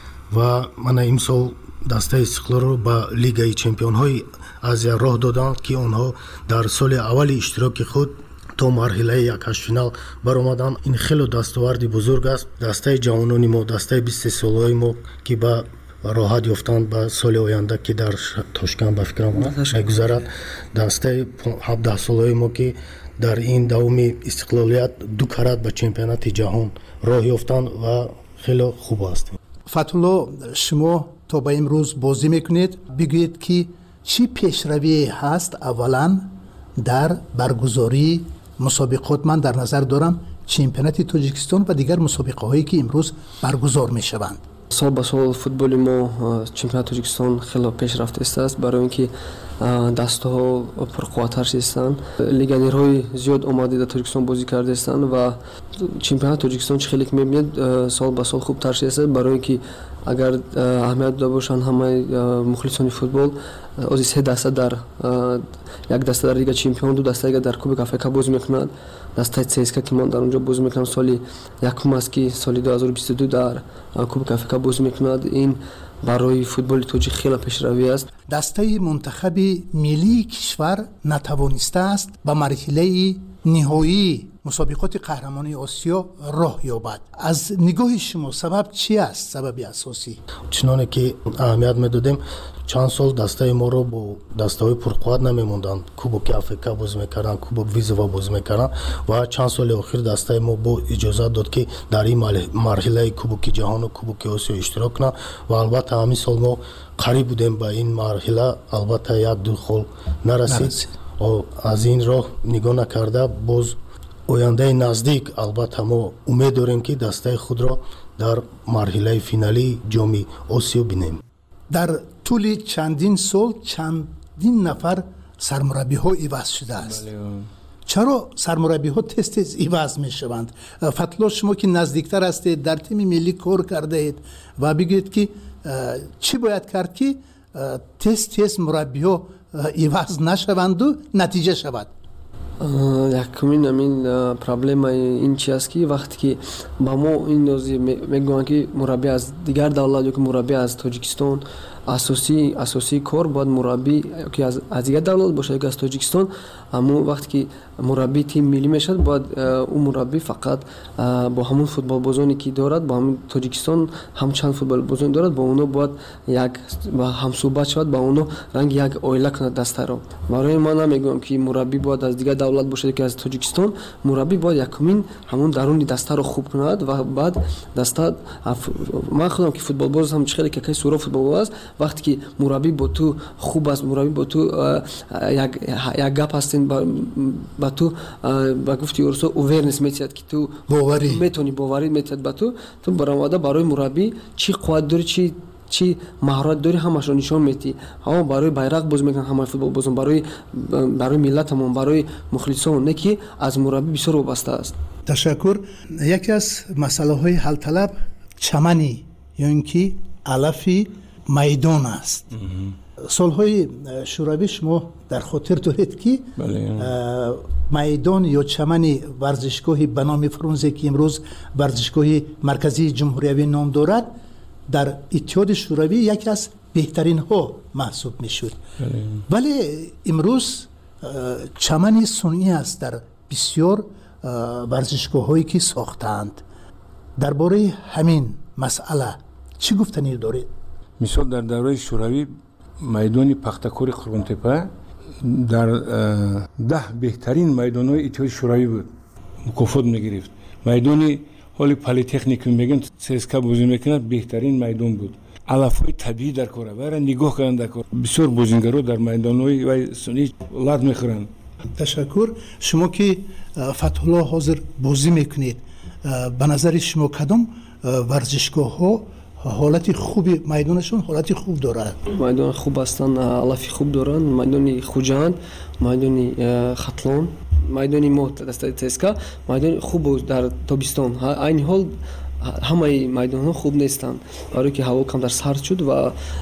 و من امسال دسته استقلال رو با لیگ چمپیون های آسیا راه دادند که آنها در سال اول اشتراک خود تو مرحله یک هشت فینال برآمدند. این خیلی دستاوردی بزرگ است. دسته جوانان ما، دسته بیست و سه ساله ما که با راحت یافتند به سال آینده که در تاشکند به فکرم میگذرد، دسته هفده ساله ما که در این دوم استقلالیت دو کرات به چمپیونات جهان راه یافتند و خیلی خوب است. فتح الله، شما تا به امروز بازی میکنید، بگویید که چی پیشروی هست اولا در برگزاری مسابقات؟ من در نظر دارم چمپیونات تاجیکستان و دیگر مسابقه هایی که امروز برگزار می شوند. سال به سال فوتبال ما چمپیونات تاجیکستان خیلی پیشرفته است برای اینکه دسته‌ها پرقوت‌تر هستند. لیگانی‌های زیاد اومده در تاجیکستان بازی کرده هستند و چمپیونات تاجیکستان خیلی که می‌بینید سال به سال خوبتر است برای اینکه اگر اهمیت داشته باشند همه مخلصان فوتبال از سه دسته در یک دسته در لیگ چمپیون، دو دسته در کوبک آفریقا بازی میکنند. دسته سیسکا که من در اونجا بازی میکنم سالی یکم است که سال دو هزار و بیست و دو در کوبک آفریقا بازی میکند. این برای فوتبال تاجیک خیلی پیشروی است. دسته منتخب ملی کشور نتوانسته است به مرحله نهایی مسابقات قهرمانی آسیا راه یابد. از نگاه شما سبب چی است؟ سبب اساسی چنانه که اهمیت میدادیم چند سال دسته ما رو با دسته های پرقوت نمیموندند. کوبک آفریقا بازی میکردن، کوبک ویزوا بازی میکردن و چند سال اخیر دسته ما با اجازه داد که در این مرحله کوبک جهان و کوبک آسیا اشتراک کنند و البته همین سال ما قریب بودیم به این مرحله، البته یک دو خال نرسید. از این راه نگاه نکرده باز آینده نزدیک البته ما امید داریم که دسته خود را در مرحله فینالی جام آسیا بینیم. در طول چندین سال چندین نفر سرمربی ها عوض شده است. بله. چرا سرمربی ها تست تست عوض می شوند؟ فتح، شما که نزدیکتر هستید، در تیم ملی کار کرده اید و بگید که چی باید کرد که تست تست مربی ها عوض نشوند و نتیجه شود؟ якумин амин проблемаи ин чи аст ки вақте ки ба мо ин нози мегӯянд ки мураббӣ аз дигар давлат ё ки мураббӣ аз Тоҷикистон асосии асосии кор бояд мураббӣ ки аз дигар давлат бошад ё ки аз Тоҷикистон. аммо вақте ки мураббии тими миллӣ мешавад бояд ӯ мураббӣ фақат бо ҳамон футболбозоне ки дорад бо ҳамин Тоҷикистон ҳамчанд футболбозоне дорад бо онҳо бояд як ҳамсӯҳбат шавад ба онҳо ранги як оила кунад дастаро. барои ман намегӯям ки мураббӣ бояд аз дигар давлат бошад ё ки аз Тоҷикистон. мураббӣ бояд якумин ҳамон даруни дастаро хуб кунад ва баъд даста ман худам ки футболбоз ҳам хеле какай суро футболбоз аст вақте ки мураббӣ бо ту хуб аст мураббӣ бо ту як гап ҳастин ба ту ба гуфти урсо увернес метиҳад ки ту боварӣ метавонӣ боварӣ метиҳад ба ту ту баромада барои мураббӣ чӣ қувват дорӣ чӣ чӣ маҳорат дорӣ ҳамашро нишон метиҳӣ. ҳамо барои байрақ боз мекунанд ҳамаи футболбозон барои барои миллатамон барои мухлисон не ки аз мураббӣ бисёр вобаста аст. ташаккур. яке аз масъалаҳои ҳалталаб чамани ё ин ки алафи майдон аст. солҳои шӯравӣ шумо дар хотир доред ки майдон ё чамани варзишгоҳи ба номи фрунзе ки имрӯз варзишгоҳи марказии ҷумҳуриявӣ ном дорад дар иттиҳоди шӯравӣ яке аз беҳтаринҳо маҳсуб мешуд. вале имрӯз чамани сунъӣ аст дар бисёр варзишгоҳҳое ки сохтаанд. дар бораи ҳамин масъала чӣ гуфтанӣ доред? мисол дар давраи шӯравӣ майдони пахтакори қурбонтепа дар даҳ беҳтарин майдонҳои иттиҳоди шӯравӣ буд, мукофот мегирифт. майдони ҳоли политехникум мегӯям цска бозӣ мекунад беҳтарин майдон буд. алафҳои табиӣ дар кора вайра нигоҳ кардан дар кор. бисёр бозингаро дар майдонҳои вай сунъӣ лад мехӯранд. ташаккур. шумо ки фатҳулло ҳозир бозӣ мекунед ба назари шумо кадом варзишгоҳҳо ҳолати хуби майдонашон ҳолати хуб дорад? майдони хуб ҳастанд, алафи хуб доранд. майдони хуҷанд, майдони хатлон, майдони мо дастаи цска майдони хуб дар тобистон. айни ҳол ҳамаи майдонҳо хуб нестанд барое ки ҳаво камтар сард шуд ва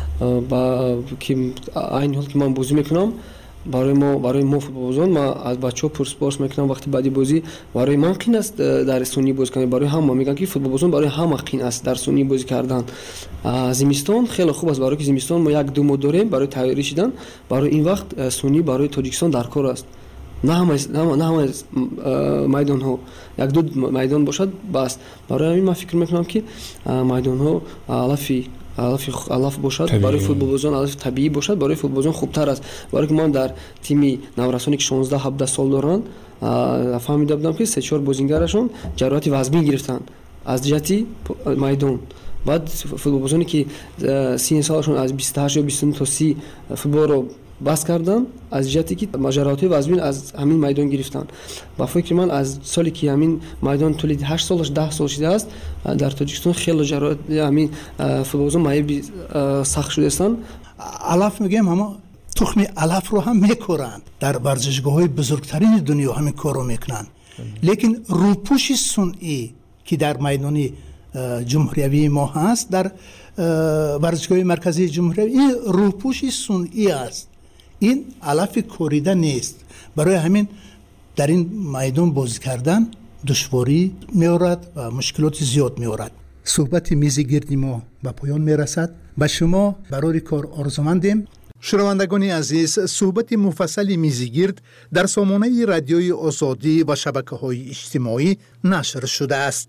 ба ки айни ҳол ки ман бозӣ мекунам барои мо барои мо футболбозон ман аз бачаҳо пурспорс мекунам вақти баъди бозӣ барои ман қин аст дар сунъӣ бозӣ кардан. барои ҳама мегӯям ки футболбозон барои ҳама қин аст дар сунъӣ бозӣ кардан. зимистон хеле хуб аст барое ки зимистон мо як ду моҳ дорем барои тайёрӣ шудан. барои ин вақт сунъӣ барои Тоҷикистон дар кор аст. на ҳамаи майдонҳо як ду майдон бошад бас. барои ҳамин ман фикр мекунам ки майдонҳо алафи алаф бошад барои футболбозон алафи табиӣ бошад барои футболбозон хубтар аст. барое ки ман дар тими наврасоне ки шонздаҳ ҳабдаҳ сол доранд фаҳмида будам ки се чор бозингарашон ҷароҳати вазбин гирифтанд аз ҷиҳати майдон. баъд футболбозоне ки синни солашон аз бисту ҳашт ё бисту нӯ то си футболро бас кардан аз ҷиҳате ки ҷароҳатҳои вазбин аз ҳамин майдон гирифтанд. ба фикри ман аз соли ки ҳамин майдон тӯли ҳашт солаш даҳ сол шудааст дар Тоҷикистон хеле ҷароҳати ҳамин футболбозон майъиби сахт шудаастанд. алаф мегӯям ҳама тухми алафро ҳам мекоранд дар варзишгоҳҳои бузургтарини дунё ҳамин корро мекунанд. лекин рӯпӯши сунъӣ ки дар майдони ҷумҳуриявии мо ҳаст дар варзишгоҳи марказии ҷумҳуриявӣ ин рӯпӯши сунъӣ аст. ин алафи корида нест. барои ҳамин дар ин майдон бозӣ кардан душворӣ меорад ва мушкилоти зиёд меорад. суҳбати мизи гирди мо ба поён мерасад. ба шумо барори кор орзумандем. шунавандагони азиз, суҳбати муфассали мизи гирд дар сомонаи радиои озодӣ ва шабакаҳои иҷтимоӣ нашр шудааст.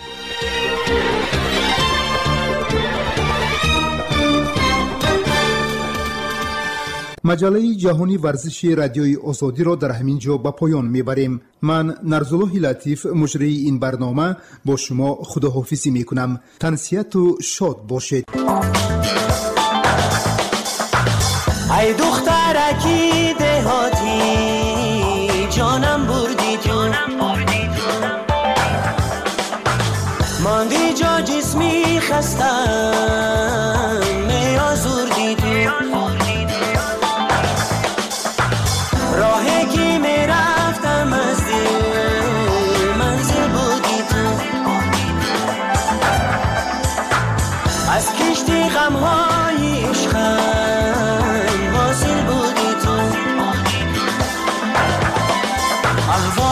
маҷалаи ҷаҳонӣ варзиши радиои озодиро дар ҳамин ҷо ба поён мебарем. ман нарзуллоҳи латиф муҷрии ин барнома бо шумо худоҳофизӣ мекунам. тансияту шод бошед. ای دخترکی دهاتی جانم بردی تو ماندی جا جسمی خستم می آزردی تو راهی که می رفتم از دل منزل بودی تو از کشتی غمهای عشقم حاصل بودی تو احوال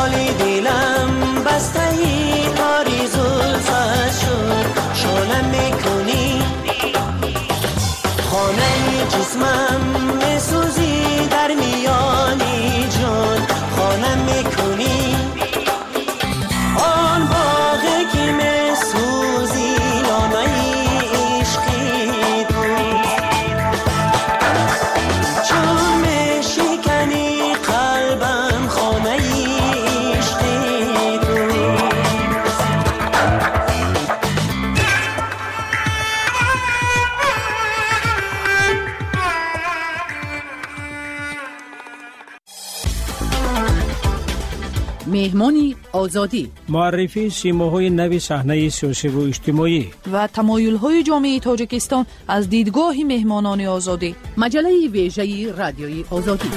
مهمانی آزادی، معرفی سیماهای نو صحنه سیاسی و اجتماعی و تمایل‌های جامعه تاجیکستان از دیدگاه مهمانان آزادی. مجله ویژه رادیوی آزادی.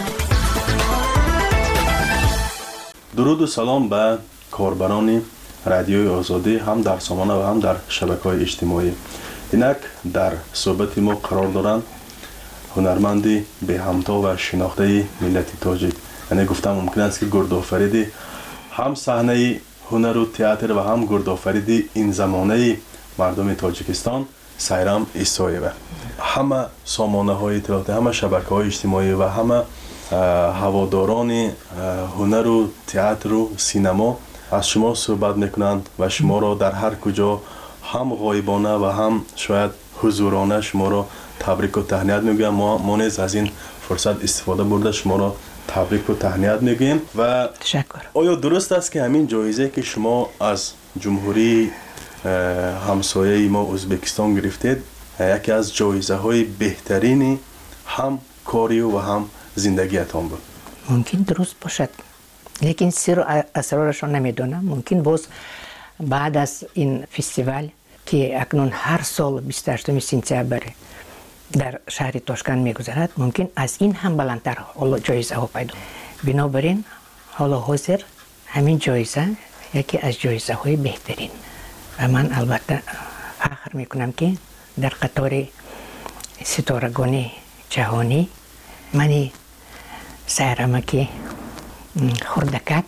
درود و سلام به کاربران رادیوی آزادی هم در سامانه و هم در شبکه‌های اجتماعی. اینک در صحبت ما قرار دارند هنرمندی به همتا و شناخته ملت تاجیک. یعنی گفتم ممکن است که گردآفریدی هم صحنه هنر و تئاتر و هم گردآفریدی این زمانه مردم تاجیکستان سایرام ایساییوه. همه سامانه های اطلاعاتی، همه شبکه های اجتماعی و همه هواداران هنر و تئاتر و سینما از شما صحبت میکنند و شما را در هر کجا هم غایبانه و هم شاید حضورانه شما را تبریک و تهنیت میگم. ما ما نیز از این فرصت استفاده برده شما را تبریک و تهنیت میگیم. و تشکر. آیا درست است که همین جایزه که شما از جمهوری همسایه ما ازبکستان گرفتید یکی از جایزه های بهترین هم کاری و هم زندگیتان بود؟ ممکن درست باشد، لیکن سر و اسرارش را نمیدونم. ممکن باز بعد از این فستیوال که اکنون هر سال بیست و هشتم سپتامبر در شهر تاشکند میگذرد، ممکن از این هم بلندتر حالا جایزه ها پیدا. بنابراین حالا حاضر همین جایزه یکی از جایزه های بهترین و من البته فخر میکنم که در قطار ستارگان جهانی منی سهرمکی خردکک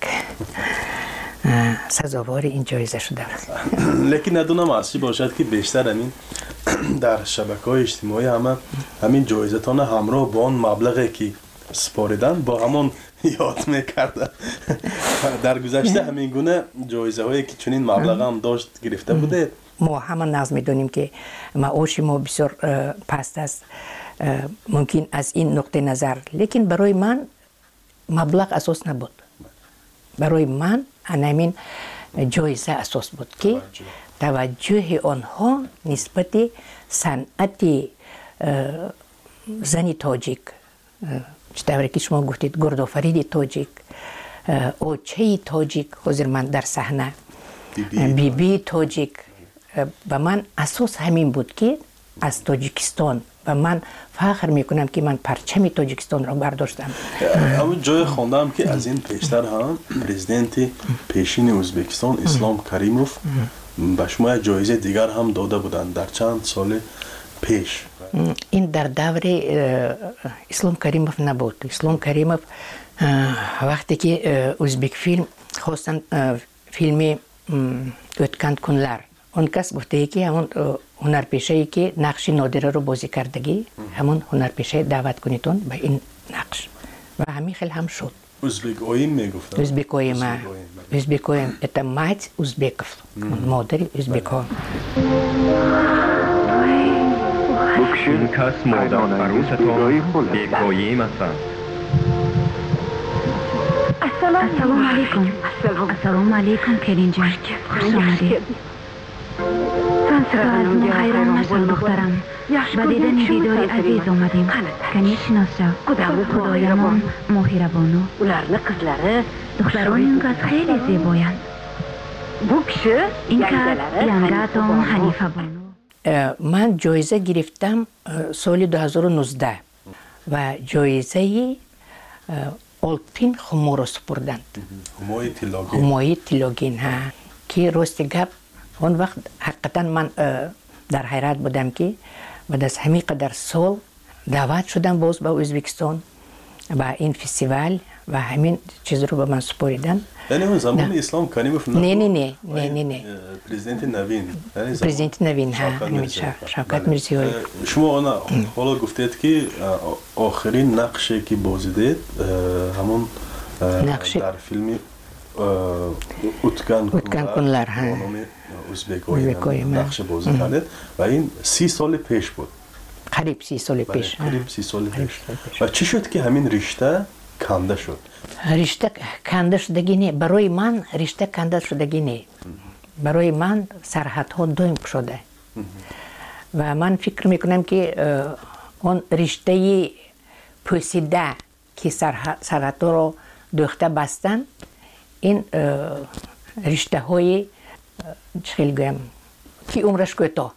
سزاوار این جایزه شده. لیکن ندونم اصلی باشد که بیشتر همین در شبکه‌های اجتماعی همه همین جایزتان همراه با آن مبلغی که سپاریدن با همون یاد میکرده. در گذشته همین گونه جایزه هایی که چنین مبلغ هم داشت گرفته بوده؟ ما همه ناز میدونیم که معاش ما بسیار پست است، ممکن از این نقطه نظر، لیکن برای من مبلغ اساس نبود. برای من همین جایزه اساس بود که توجه آنها نسبت صنعت زنی تاجیک، چطوری که شما گفتید گردآفرید تاجیک، اوچه تاجیک، حاضر من در صحنه بی بی تاجیک، و من اساس همین بود که از تاجیکستان و من فخر میکنم که من پرچم تاجیکستان را برداشتم. اما جای خواندم که از این پیشتر هم پرزیدنت پیشین ازبکستان اسلام کریموف به شما جایزه دیگر هم داده بودند در چند سال پیش. این در دور اسلام کریموف نبود. اسلام کریموف وقتی که ازبک فیلم خواستن فیلم اوتکند کنلر، اون کس گفته که همون هنرپیشه‌ای که نقش نادره رو بازی کردگی همون هنرپیشه دعوت کنیتون به این نقش و همین خیلی هم شد. ازبک اویم میگفتن. ازبک اویم ازبک اویم это мать узбеков، مادر ازبک ها. این کس مادر عروستان بیکاییم هستند. السلام علیکم. السلام علیکم کرین جان، خوش آمدید. تو از ما حیران نشو دخترم، با دیدن دیدار عزیز آمدیم. کنی شناس شو خدایمان مهربانو. دختران این کس خیلی زیبایند. این کس ینگاتون حنیفه بانو. من جایزه گرفتم سال دو هزار و نوزده و جایزه آلپین خمو را سپردند. همای تیلاگین. همای تیلاگین ها که راست گپ اون وقت حقیقتا من در حیرت بودم که بعد از همین قدر سال دعوت شدم باز به ازبکستان و این فستیوال و همین چیز رو به من سپاریدن. یعنی اون زمان اسلام کریموف نبود؟ نه نه نه نه نه نه پرزیدنت نوین. پرزیدنت نوین ها شوکت میرزیوی. شما آن حالا گفتید که آخرین نقشی که بازی دید همون در فیلم اوتکند کنلر ها ازبک‌های نقش بازی کردید و این سی سال پیش بود. قریب سی سال پیش. قریب سی سال پیش. و چی شد که همین رشته کنده شد؟ رشته کنده شدگی نه، برای من رشته کنده شدگی نه. برای من سرحدها دویم شده و من فکر میکنم که اون رشته پوسیده که سرحدها رو دوخته بستن این رشته های چخیل گویم کی عمرش کوتاه.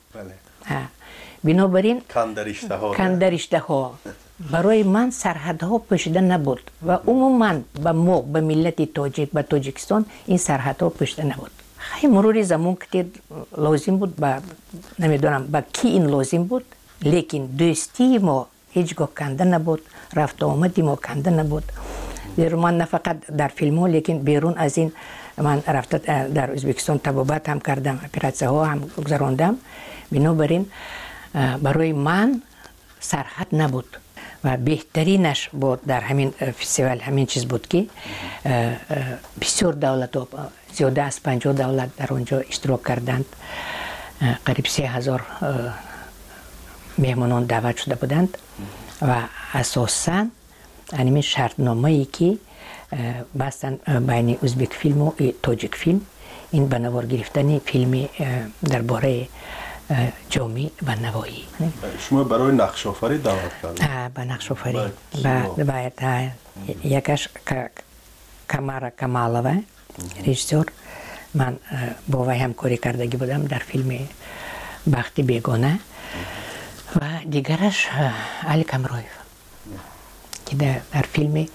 بنابراین کندرشته ها برای من سرحدها پوشیده نبود و عموما به ما به ملت تاجیک به تاجیکستان این سرحدها پوشیده نبود. خیلی مرور زمان که لازم بود با نمیدونم با کی این لازم بود، لیکن دوستی ما هیچگاه کنده نبود، رفت آمدی ما کنده نبود. در من نه فقط در فیلم ها لیکن بیرون از این من رفت در ازبکستان طبابت هم کردم، اپراسیون ها هم گذراندم. بنابراین برای من سرحد نبود و بهترینش بود در همین فستیوال همین چیز بود که بسیار دولت ها زیاده از پنجاه دولت در اونجا اشتراک کردند. قریب سه هزار مهمانان دعوت شده بودند و اساساً همین شرطنامه ای که بستن بین ازبک فیلم و تاجیک فیلم این به نوار گرفتن فیلم درباره جامعه و نوایی. شما برای نقش آفری دعوت کردید؟ به نقش آفری باید یکش کمارا کمالوه رژیسور، من با وی همکاری کردگی بودم در فیلم بخت بیگانه و دیگرش علی کمرویف که در فیلم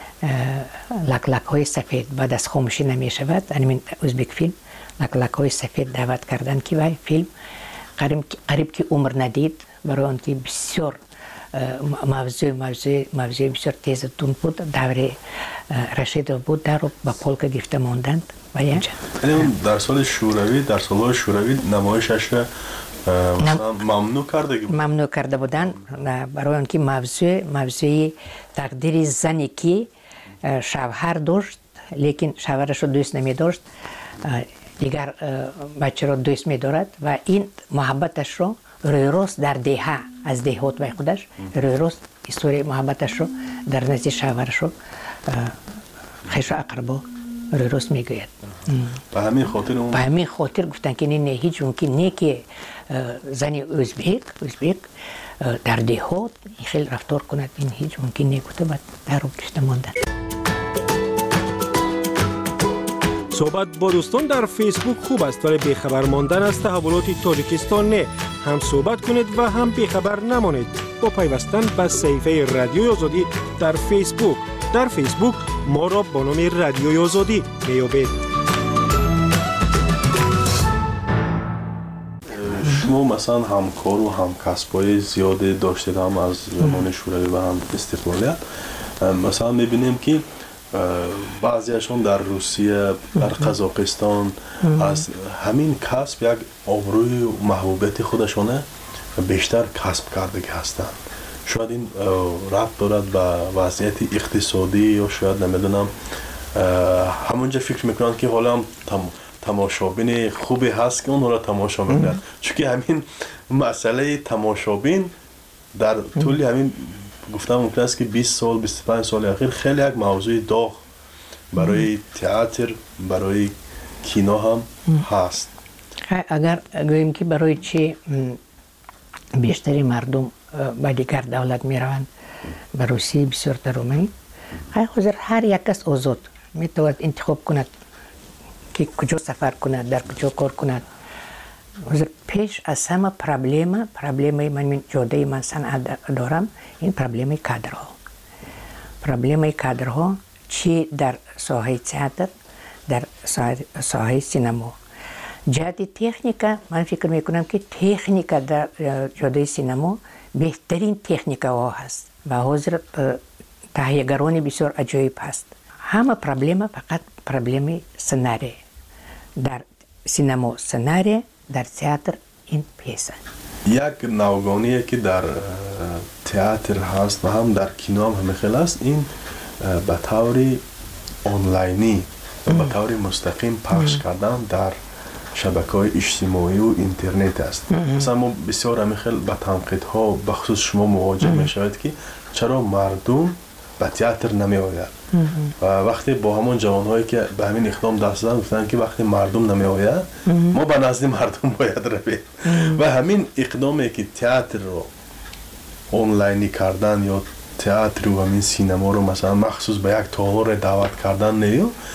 لک لک های سفید بعد از خاموشی نمی شود همین ازبک فیلم لک لک های سفید دعوت کردن که وی فیلم قریب قریب که عمر ندید برای آن که بسیار موضوع موضوع موضوع بسیار تیزتون بود دور رشید بود در با پولک گرفته ماندند و اینجا در سال شوروی در سالهای شوروی نمایشش ممنوع کرده بود ممنوع کرده بودن برای آن که موضوع موضوع تقدیر زنی که شوهر داشت لیکن شوهرش رو دوست نمی داشت، دیگر بچه رو دوست می دارد و این محبتش رو روی روز در دهه از دهات و خودش روی روز استوری محبتش رو در نزد شوهرش رو خیش اقربا روی روز می گوید. به همین خاطر اون به همین خاطر گفتن که نه هیچ ممکن نه که زنی ازبک ازبک در دهات خیلی رفتار کند، این هیچ ممکن نه گفته بعد در رو کشته ماندن. صحبت با دوستان در فیسبوک خوب است ولی بیخبر ماندن از تحولات تاجیکستان نه. هم صحبت کنید و هم بیخبر نمانید با پیوستن به صفحه رادیوی آزادی در فیسبوک. در فیسبوک ما را با نام رادیوی آزادی میابید. شما مثلا همکار و همکسبای زیاده داشتید هم از زمان شوروی و هم استقلالیت. مثلا میبینیم که بعضیشون در روسیه در قزاقستان از همین کسب یک آبروی و محبوبیت خودشونه بیشتر کسب کرده هستند. شاید این ربط دارد به وضعیت اقتصادی یا شاید نمیدونم همونجا فکر میکنند که حالا هم تماشابین خوبی هست که اون را تماشا میکنند، چون که همین مسئله تماشابین در طول همین گفتم ممکن است که بیست سال بیست و پنج سال اخیر خیلی یک موضوع داغ برای تئاتر برای کینو هم هست. اگر گوییم که برای چی بیشتری مردم به دیگر دولت می روند به روسیه بسیار ترومی، حاضر هر یک کس آزاد می تواند انتخاب کند که کجا سفر کند در کجا کار کند. حاضر پیش از همه پرابلم پرابلم من جاده من صنعت دارم این پرابلم کادرها پرابلم کادرها چی در ساحه تئاتر در ساحه سینما جهت تکنیکا من فکر میکنم که تکنیکا در جاده سینما بهترین تکنیکا ها هست و حاضر تهیه‌گران بسیار عجیب هست. همه پرابلم فقط پرابلم سناریو در سینما سناریو در تئاتر این پیسه یک نوگانیه که در تئاتر هست و هم در کینو هم همه خیلی است، این به طور آنلاینی و به طور مستقیم پخش کردن در شبکه‌های اجتماعی و اینترنت است. مثلا ما بسیار همه خیلی به تنقیدها به خصوص شما مواجه میشوید که چرا مردم به تئاتر نمی آید و وقتی با همون جوانهایی که به همین اقدام دست دادن گفتن که وقتی مردم نمی آید ما به نزد مردم باید رویم و همین اقدامی که تئاتر رو آنلاینی کردن یا تئاتر و همین سینما رو مثلا مخصوص به یک تالار دعوت کردن نیو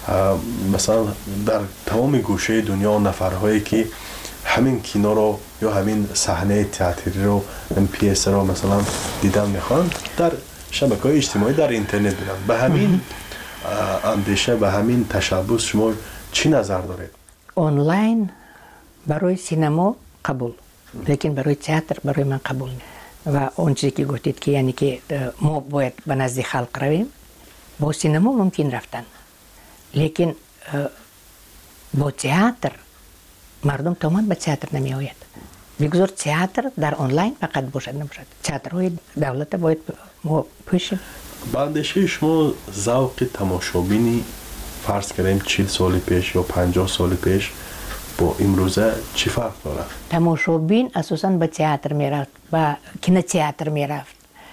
مثلا در تمام گوشه دنیا نفرهایی که همین کینو رو یا همین صحنه تئاتری رو این پیس رو مثلا دیدن میخوان در شبکه‌های اجتماعی در اینترنت ببینن. به همین اندیشه به همین تشبث شما چی نظر دارید؟ آنلاین برای سینما قبول، لیکن برای تئاتر برای من قبول نیست. و اون چیزی که گفتید که یعنی که ما باید به نزد خلق رویم، با سینما ممکن رفتن، لیکن با تئاتر مردم تمام به تئاتر نمی آید. بگذار تئاتر در آنلاین فقط باشد نباشد. تئاترهای دولت باید ما پوشیم. با اندیشه شما ذوق تماشابینی فرض کردیم چهل سال پیش یا پنجاه سال پیش با امروزه چی فرق داره؟ تماشابین اساساً به تئاتر میرفت، به کینو تئاتر میرفت.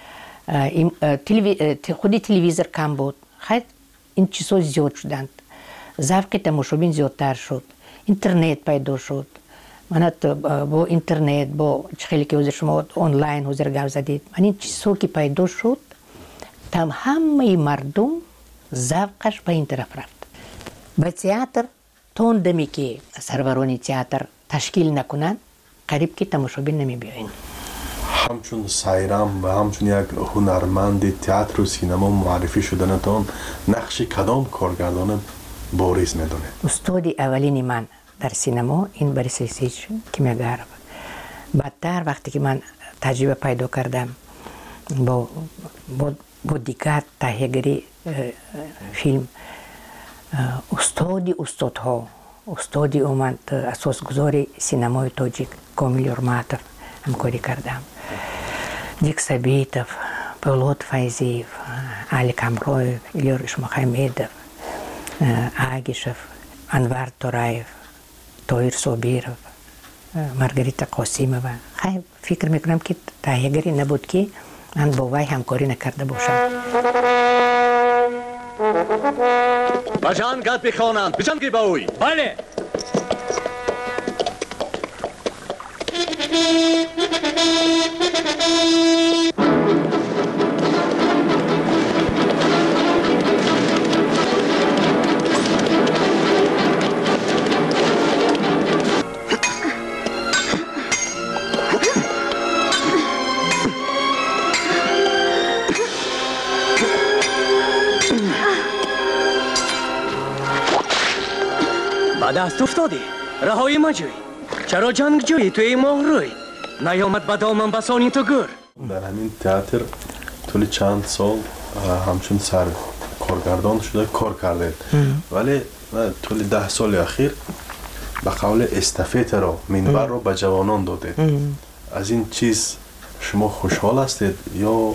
خودی تلویزیون کم بود. خیلی این چیزها زیاد شدند. ذوق تماشابین زیادتر شد. اینترنت پیدا شد. من با اینترنت با خیلی که حضور شما آنلاین حضور گپ زدید، من این چیزها که پیدا شد تم همه مردم ذوقش به این طرف رفت. به تئاتر تون دمی که سروران تئاتر تشکیل نکنند قریب که تماشابین نمی بیاین. همچون سایرام و همچون یک هنرمند تئاتر و سینما معرفی شدنتان نقش کدام کارگردان بارز میدونه؟ استاد اولین من در سینما این بوریس الیسیچ کیمیاگرف. بعدتر وقتی که من تجربه پیدا کردم با با, با دیگر تهیه‌گری فیلم، استادی استادها استادی اومد اساسگذار سینمای تاجیک کامیل یورماتوف همکاری کردم. دیک سبیتوف، پولاد فایزیف، علی کامرویف، ایلیا ریشمحمدوف، آگیشوف، انور تورایف، تویر صابیروف، مارگریتا قاسیمووا. خیلی فکر میکنم که تهیه‌گری نبود که من با وی همکاری نکرده باشم. بجان گد بخوانند، بجان که باوی. بله. دست افتادی رهایی مجوی، چرا جنگ جویی توی ماه روی نیامد به دامن بسانی تو گر. در همین تئاتر طول چند سال همچون سر کارگردان شده کار کرده، ولی طول ده سال اخیر به قول استافت را منبر را به جوانان داده. از این چیز شما خوشحال هستید یا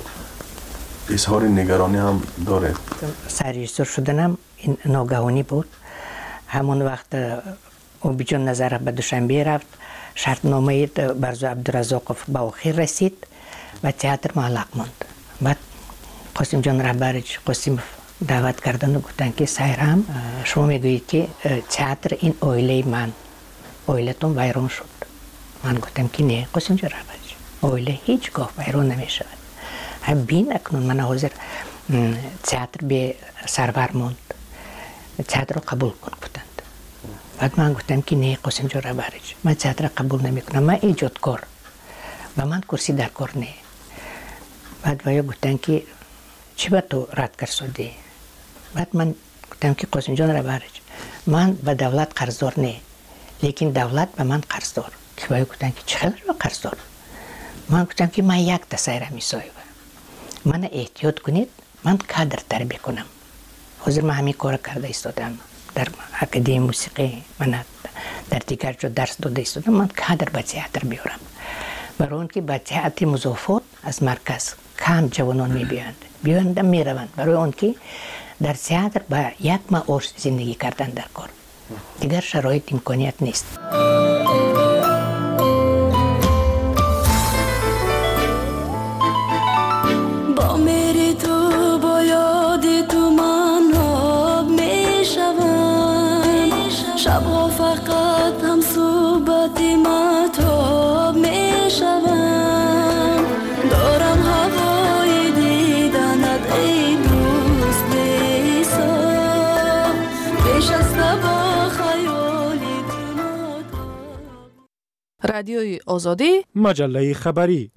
اظهار نگرانی هم دارید؟ سرریزدور شدنم این ناگهانی بود. همون وقت اوبیجان نظر به دوشنبه رفت، شرطنامه برزو عبدالرزاقوف به آخر رسید و تئاتر معلق ماند. بعد قاسم جان رهبرج قاسم دعوت کردن و گفتن که سایرام شما میگویید که تئاتر این اویله من، اویلتون ویران شد. من گفتم که نه قاسم جان رهبرج، اویله هیچگاه ویران نمی شود. هم بین اکنون من حاضر تئاتر به سرور ماند، تئاتر رو قبول کن گفتند. بعد من گفتم که نه قاسم جان رهبرج، من تئاتر قبول نمی کنم، من ایجادکار و من کرسی در کار نه. بعد ویا گفتن که چی با تو رد کرده؟ بعد من گفتم که قاسم جان رهبرج، من به دولت قرضدار نه، لیکن دولت به من قرضدار. که ویا گفتن که چقدر به قرضدار؟ من گفتم که من یک تسایره میسایم، من احتیاط کنید، من کادر تربیه کنم. حاضر من همین کار کرده ایستادم، در اکادمی موسیقی من در دیگر جا درس داده ایستادم، من کادر به تئاتر بیارم. برای اون که به تئاتر مضافات از مرکز کم جوانان می بیاند بیاند می روند، برای اون که در تئاتر با یک معاش زندگی کردن در کار، دیگر شرایط امکانیت نیست. با میری تو با یادی تو من آب می شوم، شبها فقط هم صحبتی مطاب می شوم، دارم هوای دیدنت ای دوست بیسا، به رادیوی آزادی، مجله خبری.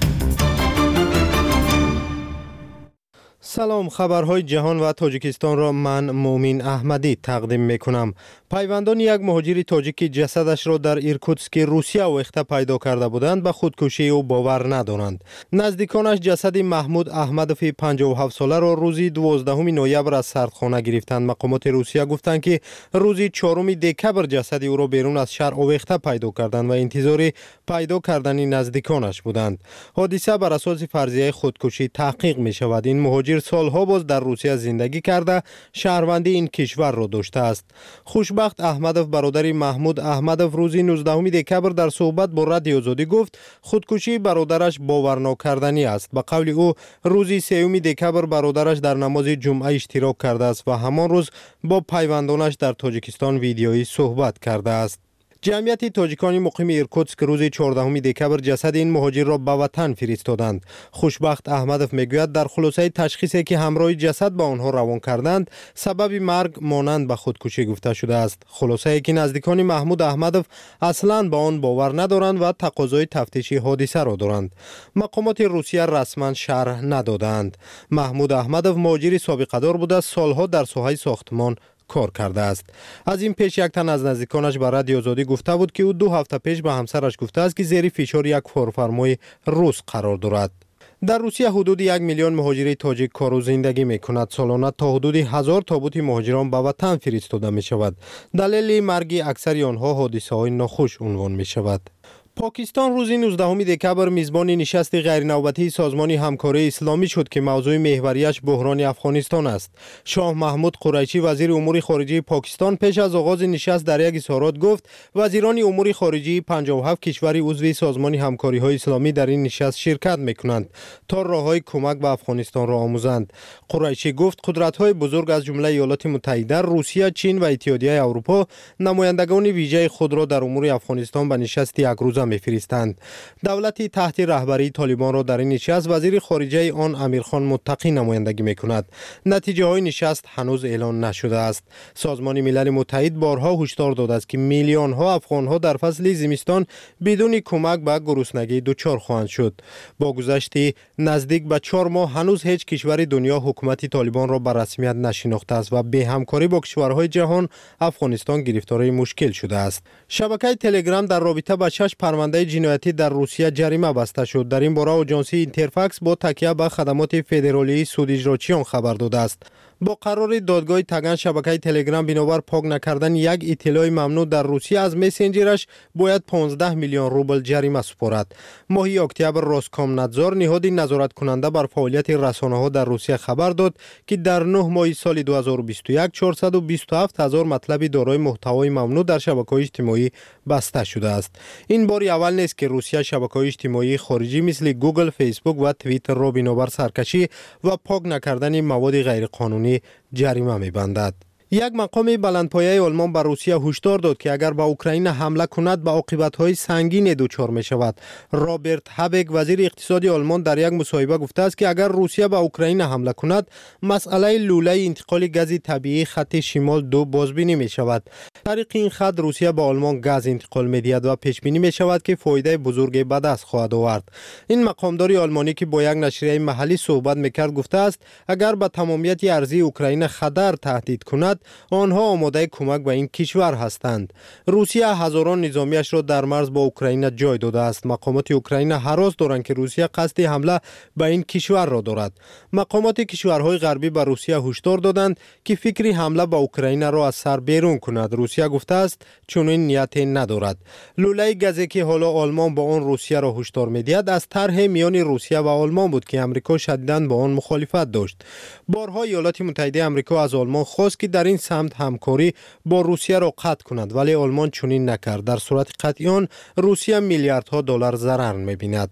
سلام، خبرهای جهان و تاجیکستان را من مومین احمدی تقدیم می کنم. پیوندان یک مهاجر تاجیکی جسدش را در ایرکوتسک روسیه آویخته پیدا کرده بودند به خودکشی او باور ندارند. نزدیکانش جسد محمود احمدوف پنجاه و هفت ساله را روزی دوازدهم نوامبر از سردخانه گرفتند. مقامات روسیه گفتند که روزی چهارم دکبر جسد او را بیرون از شهر آویخته پیدا کردند و انتظار پیدا کردن نزدیکانش بودند. حادثه بر اساس فرضیه خودکشی تحقیق می شود. این مهاجر سالها باز در روسیه زندگی کرده شهروندی این کشور را داشته است. خوشبخت احمدوف برادر محمود احمدوف روزی نوزدهم دکبر در صحبت با رادیو آزادی گفت خودکشی برادرش باورناکردنی است. به قول او روزی سوم دکبر برادرش در نماز جمعه اشتراک کرده است و همان روز با پیوندانش در تاجیکستان ویدیویی صحبت کرده است. جمعیت تاجیکان مقیم ایرکوتسک روز چهاردهم دکبر جسد این مهاجر را به وطن فرستادند. خوشبخت احمدوف میگوید در خلاصه تشخیصی که همراه جسد به آنها روان کردند سبب مرگ مانند به خودکشی گفته شده است. خلاصه که نزدیکان محمود احمدوف اصلاً به آن باور ندارند و تقاضای تفتیش حادثه را دارند. مقامات روسیه رسما شرح ندادند. محمود احمدوف مهاجر سابقه دار بوده، سالها در ساحه ساختمان کار کرده است. از این پیش یک تن از نزدیکانش به رادیو آزادی گفته بود که او دو هفته پیش به همسرش گفته است که زیر فشار یک کارفرمای روس قرار دارد. در روسیه حدود یک میلیون مهاجر تاجیک کار و زندگی می کند. سالانه تا حدود هزار تابوت مهاجران به وطن فرستاده می شود. دلیل مرگ اکثر آنها حادثه های ناخوش عنوان می شود. پاکستان روز نوزدهم دکبر میزبان نشست غیرنوبتی سازمان همکاری اسلامی شد که موضوع محوریش بحران افغانستان است. شاه محمود قریشی وزیر امور خارجه پاکستان پیش از آغاز نشست در یک اظهارات گفت وزیران امور خارجه پنجاه و هفت کشور عضو سازمان همکاری های اسلامی در این نشست شرکت میکنند تا راههای کمک به افغانستان را آموزند. قریشی گفت قدرت های بزرگ از جمله ایالات متحده، روسیه، چین و اتحادیه اروپا نمایندگان ویژه خود را در امور افغانستان به نشست یک روزه می‌فرستند. دولت تحت رهبری طالبان را در این نشست وزیر خارجه آن امیرخان متقی نمایندگی می‌کند. نتیجه های نشست هنوز اعلان نشده است. سازمان ملل متحد بارها هشدار داده است که میلیون ها افغان ها در فصل زمستان بدون کمک به گرسنگی دچار خواهند شد. با گذشت نزدیک به چهار ماه هنوز هیچ کشور دنیا حکومت طالبان را به رسمیت نشناخته است و به همکاری با کشورهای جهان افغانستان گرفتار مشکل شده است. شبکه تلگرام در رابطه با شش پرونده جنایتی در روسیه جریمه بسته شد. در این باره آژانس اینترفاکس با تکیه به خدمات فدرالی سود اجراچیان خبر داده است. با قرار دادگاه تگان شبکه تلگرام بنابر پاک نکردن یک اطلاع ممنوع در روسیه از مسنجرش باید پانزده میلیون روبل جریمه سپارد. ماه اکتبر روسکامنادزور نهادی نظارت کننده بر فعالیت رسانه‌ها در روسیه خبر داد که در نه ماه سال دو هزار و بیست و یک چهارصد و بیست و هفت هزار مطلب دارای محتوای ممنوع در شبکه‌های اجتماعی بسته شده است. این بار اول نیست که روسیه شبکه‌های اجتماعی خارجی مثل گوگل، فیسبوک و توییتر را بنابر سرکشی و پاک نکردن مواد غیرقانونی جریمه می‌بندد. یک مقام بلندپایه آلمان بر روسیه هشدار داد که اگر به اوکراین حمله کند به عاقبت‌های سنگین دچار می‌شود. رابرت هابک وزیر اقتصاد آلمان در یک مصاحبه گفته است که اگر روسیه به اوکراین حمله کند مسئله لوله انتقال گاز طبیعی خط شمال دو بازبینی می‌شود. طریق این خط روسیه به آلمان گاز انتقال می‌دهد و پیش بینی می‌شود که فایده بزرگی به دست خواهد آورد. این مقامدار آلمانی که با یک نشریه محلی صحبت می‌کرد گفته است اگر به تمامیت ارضی اوکراین خطر تهدید کند آنها آماده کمک به این کشور هستند. روسیه هزاران نظامیش را در مرز با اوکراین جای داده است. مقامات اوکراین هراس دارند که روسیه قصد حمله به این کشور را دارد. مقامات کشورهای غربی به روسیه هشدار دادند که فکری حمله به اوکراین را از سر بیرون کند. روسیه گفته است چنین نیتی ندارد. لوله گازی که حالا آلمان با آن روسیه را هشدار می‌دهد از طرح میان روسیه و آلمان بود که آمریکا شدیداً با آن مخالفت داشت. بارها ایالات متحده آمریکا از آلمان خواست که در این سمت همکاری با روسیه را قطع کند ولی آلمان چنین نکرد. در صورت قطع آن روسیه میلیاردها دلار ضرر می‌بیند.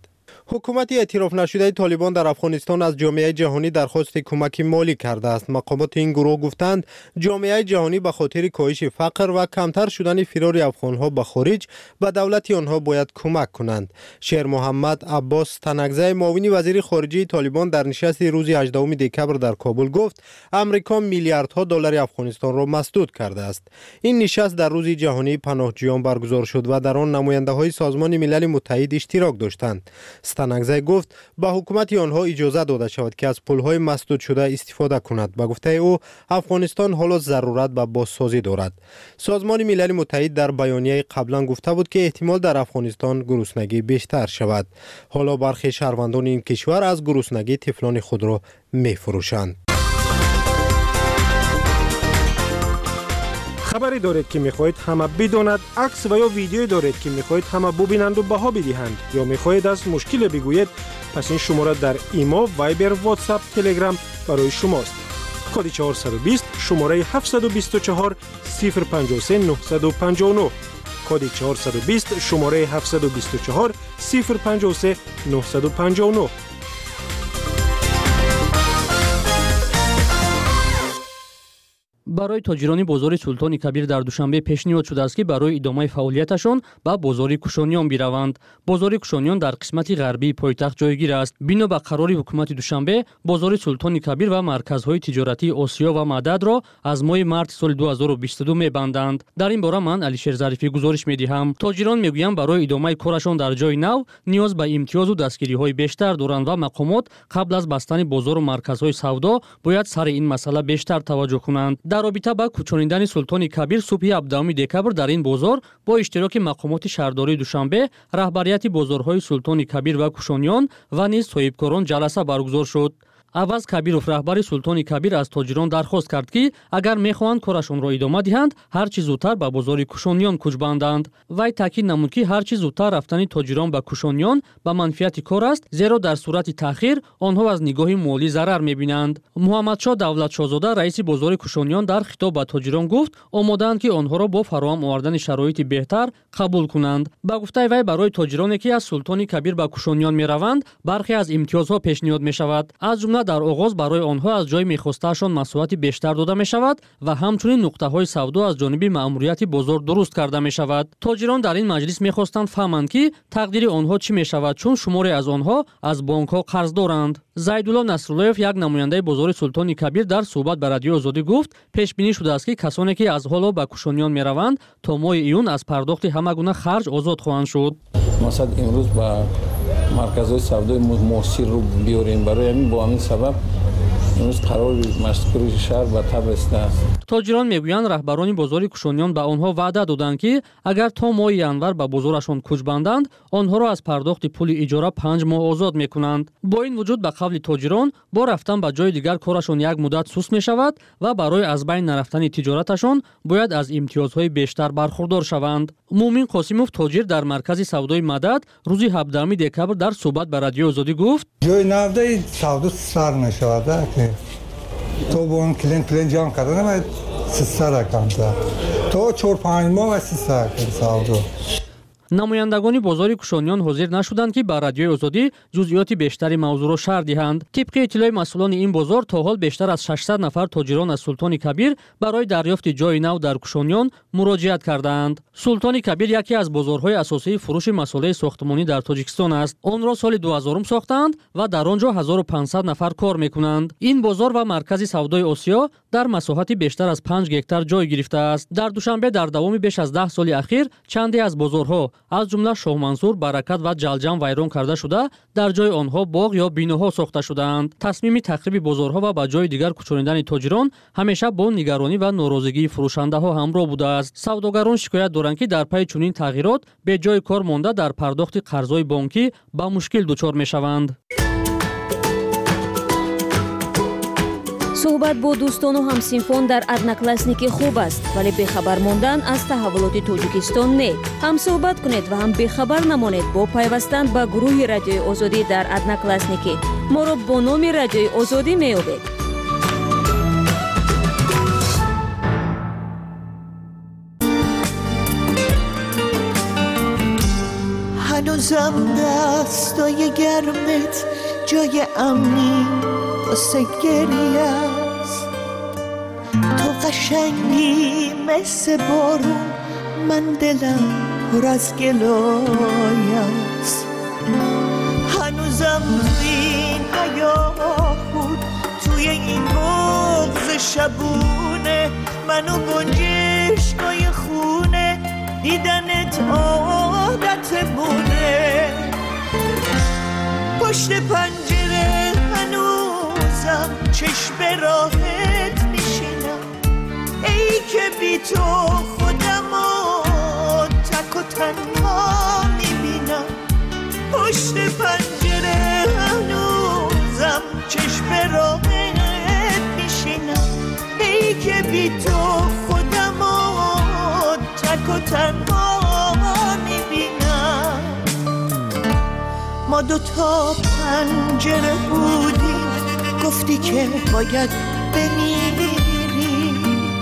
حکومت اعتراف نشده طالبان در افغانستان از جامعه جهانی درخواست کمک مالی کرده است. مقامات این گروه گفتند جامعه جهانی به خاطر کاهش فقر و کمتر شدن فرار افغانها به خارج به دولت آنها باید کمک کنند. شیر محمد عباس تنگزی معاون وزیر خارجه طالبان در نشست روز هجدهم دکبر در کابل گفت امریکا میلیاردها دلار افغانستان را مسدود کرده است. این نشست در روز جهانی پناهجویان برگزار شد و در آن نماینده های سازمان ملل متحد اشتراک داشتند. تنگزی گفت به حکومت آنها اجازه داده شود که از پل‌های مسدود شده استفاده کند. به گفته او افغانستان حالا ضرورت به بازسازی دارد. سازمان ملل متحد در بیانیه قبلا گفته بود که احتمال در افغانستان گرسنگی بیشتر شود. حالا برخی شهروندان این کشور از گرسنگی طفلان خود را می‌فروشند. خبری دارید که میخواهید همه بداند، عکس و یا ویدیویی دارید که میخواهید همه ببینند و بها بدهند، یا میخواهید از مشکل بگویید، پس این شماره در ایما، وایبر، واتساپ، تلگرام برای شماست. کد چهارصد و بیست شماره هفتصد و بیست و چهار صفر پنجاه و سه نهصد و پنجاه و نه. کد چهارصد و بیست شماره هفتصد و بیست و چهار صفر پنجاه و سه نهصد و پنجاه و نه. برای تاجران بازار سلطان کبیر در دوشنبه پیشنهاد شده است که برای ادامه فعالیتشان به بازار کوشانیان بروند. بازار کوشانیان در قسمت غربی پایتخت جایگیر است. بنا به قرار حکومت دوشنبه، بازار سلطان کبیر و مرکزهای تجارتی آسیا و مدد را از ماه مارس سال دو هزار و بیست و دو می‌بندند. در این باره من علیشیر ظریفی گزارش می‌دهم. تاجران میگویند برای ادامه کارشان در جای نو نیاز به امتیاز و دستگیری‌های بیشتر دارند و مقامات قبل از بستن بازار و مرکزهای سودا باید سر این مسئله بیشتر توجه کنند. در رابطه با کوچانیدن سلطان کبیر صبح هفدهم دکبر در این بازار با اشتراک مقامات شهرداری دوشنبه، رهبریت بازارهای سلطان کبیر و کوشانیان و نیز صاحبکاران جلسه برگزار شد. عوض کبیرов رهبر سلطان کبیر از تاجران درخواست کرد که اگر میخواهند کارشان را ادامه دهند هر چه زودتر به بازار کوشانیان کوچ بندند. وی تاکید نمود که هر چه زودتر رفتن تاجران به کوشانیان به منفعت کار است، زیرا در صورت تأخیر آنها از نگاه مالی ضرر میبینند. محمدشاه دولت شاهزاده رئیس بازار کوشانیان در خطاب به تاجران گفت آماده‌اند که آنها را با فراهم آوردن شرایط بهتر قبول کنند. با گفته وی برای تاجرانی که از سلطان کبیر به کوشانیان میروند برخی از امتیازها پیشنهاد میشود. از جمله در آغاز برای آنها از جای میخواستهشان مساحت بیشتر داده می شود و همچنین نقطه های سودا از جانب مأموریت بازار درست کرده می شود. تاجران در این مجلس میخواستند فهمند که تقدیر آنها چی می شود، چون شماری از آنها از بانک ها قرض دارند. زیدالله نصراللهیف یک نماینده بازار سلطان کبیر در صحبت به رادیو آزادی گفت پیش بینی شده است که کسانی که از حالا به کوشانیان می روند تا ماه ایون از پرداخت همه گونه خرج آزاد خواهند شد. مثلا امروز با مرکزهای سودای موثر رو بیاریم، برای همین با همین سبب امروز قرار مشکل شهر به تب است. تاجران میگویند رهبران بازار کوشانیان به آنها وعده دادند که اگر تا ماه ینور به بازارشان کوچ بندند آنها را از پرداخت پول اجاره پنج ماه آزاد میکنند. با این وجود به قول تاجران با رفتن به جای دیگر کارشان یک مدت سست می شود و برای از بین نرفتن تجارتشان باید از امتیازهای بیشتر برخوردار شوند. مومن قاسموف تاجر در مرکز سودای مدد روز هفدهم دکبر در صحبت به رادیو آزادی گفت جای نفته سودا سر می شود که تو با اون کلین کلین جان کردن باید سیصد رقم داد تو چهار پنج ماه و سیصد سودا. نمایندگان بازار کوشانیان حاضر نشدند که به رادیوی آزادی جزئیات بیشتری موضوع را شرح دهند. طبق اطلاع مسئولان این بازار تا حال بیشتر از ششصد نفر تاجران از سلطان کبیر برای دریافت جای نو در کوشانیان مراجعت کردند. سلطان کبیر یکی از بازارهای اساسی فروش مسائل ساختمانی در تاجیکستان است. آن را سال دو هزار ساختند و در آنجا هزار و پانصد نفر کار میکنند. این بازار و مرکز سودای آسیا در مساحت بیشتر از پنج هکتار جای گرفته است. در دوشنبه در دوام بیش از ده سال اخیر چندی از بازارها از جمله شاه منصور، برکت و جلجم ویران کرده شده، در جای آنها باغ یا بیناها ساخته شده‌اند. تصمیم تخریب بازارها و به جای دیگر کوچانیدن تاجران همیشه با نگرانی و ناراضگی فروشنده‌ها همراه بوده است. سوداگران شکایت دارند که در پی چنین تغییرات به جای کار مانده در پرداخت قرض‌های بانکی با مشکل دچار می‌شوند. صحبت با دوستان و همسینفون در одноклассники خوب است، ولی بخبر ماندن از تحولات توجیکستان نه. هم صحبت کنید و هم بخبر نمانید با پیوستن به گروه رادیوی آزادی در одноклассники. ما را با نام رادیوی آزادی میابید. هنوز هنوزم دستای گرمت جای امنی واسه گریه است. تو قشنگی مثل بارون، من دلم پر از گلای است. هنوزم توی این حیاه بود، توی این بغض شبونه، منو گنجشکای خونه دیدنت عادتمونه. پشت پنجره هنوزم چشم راحت میشینم، ای که بی تو خودمو تک و تنها میبینم. پشت پنجره هنوزم چشم راحت میشینم، ای که بی تو خودمو تک و تنها میبینم. ما دوتا پنجره بودیم، گفتی که باید بمیری.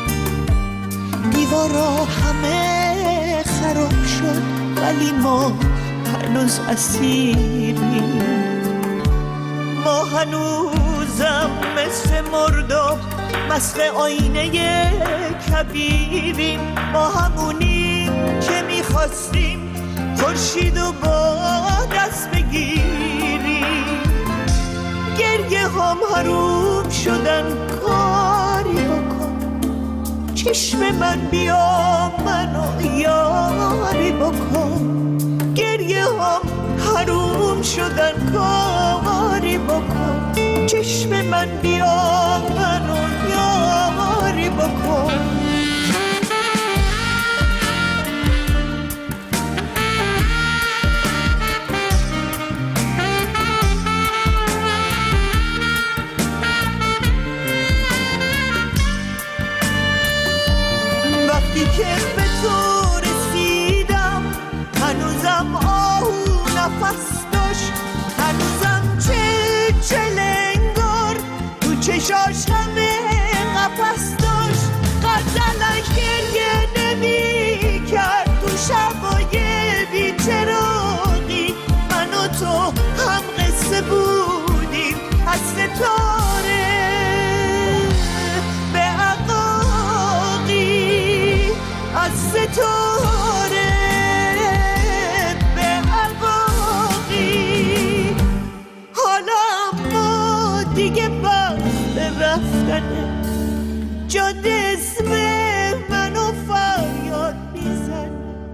دیوارا همه خراب شد ولی ما هنوز اسیریم. ما هنوزم مثل مرداب مثل آینه کبیریم. ما همونیم که میخواستیم خورشید و با دست بگیریم. گریه هم حروم شدن، کاری بکن چشم من بیا منو یاری بکن. گریه هم حروم شدن، کاری بکن چشم من بیا منو یاری بکن. وقتی که به تو رسیدم هنوزم آهو نفس داشت، هنوزم چه چلنگار تو چشاش همه قفس داشت. غزلش گریه نمی کرد تو شبای بی‌چراغی. من و تو هم قصه بودیم از ستاره به عقاقی، از ستاره به عقاقی. حالا ما دیگه وقت رفتنه، جاده اسم منو فریاد میزنه.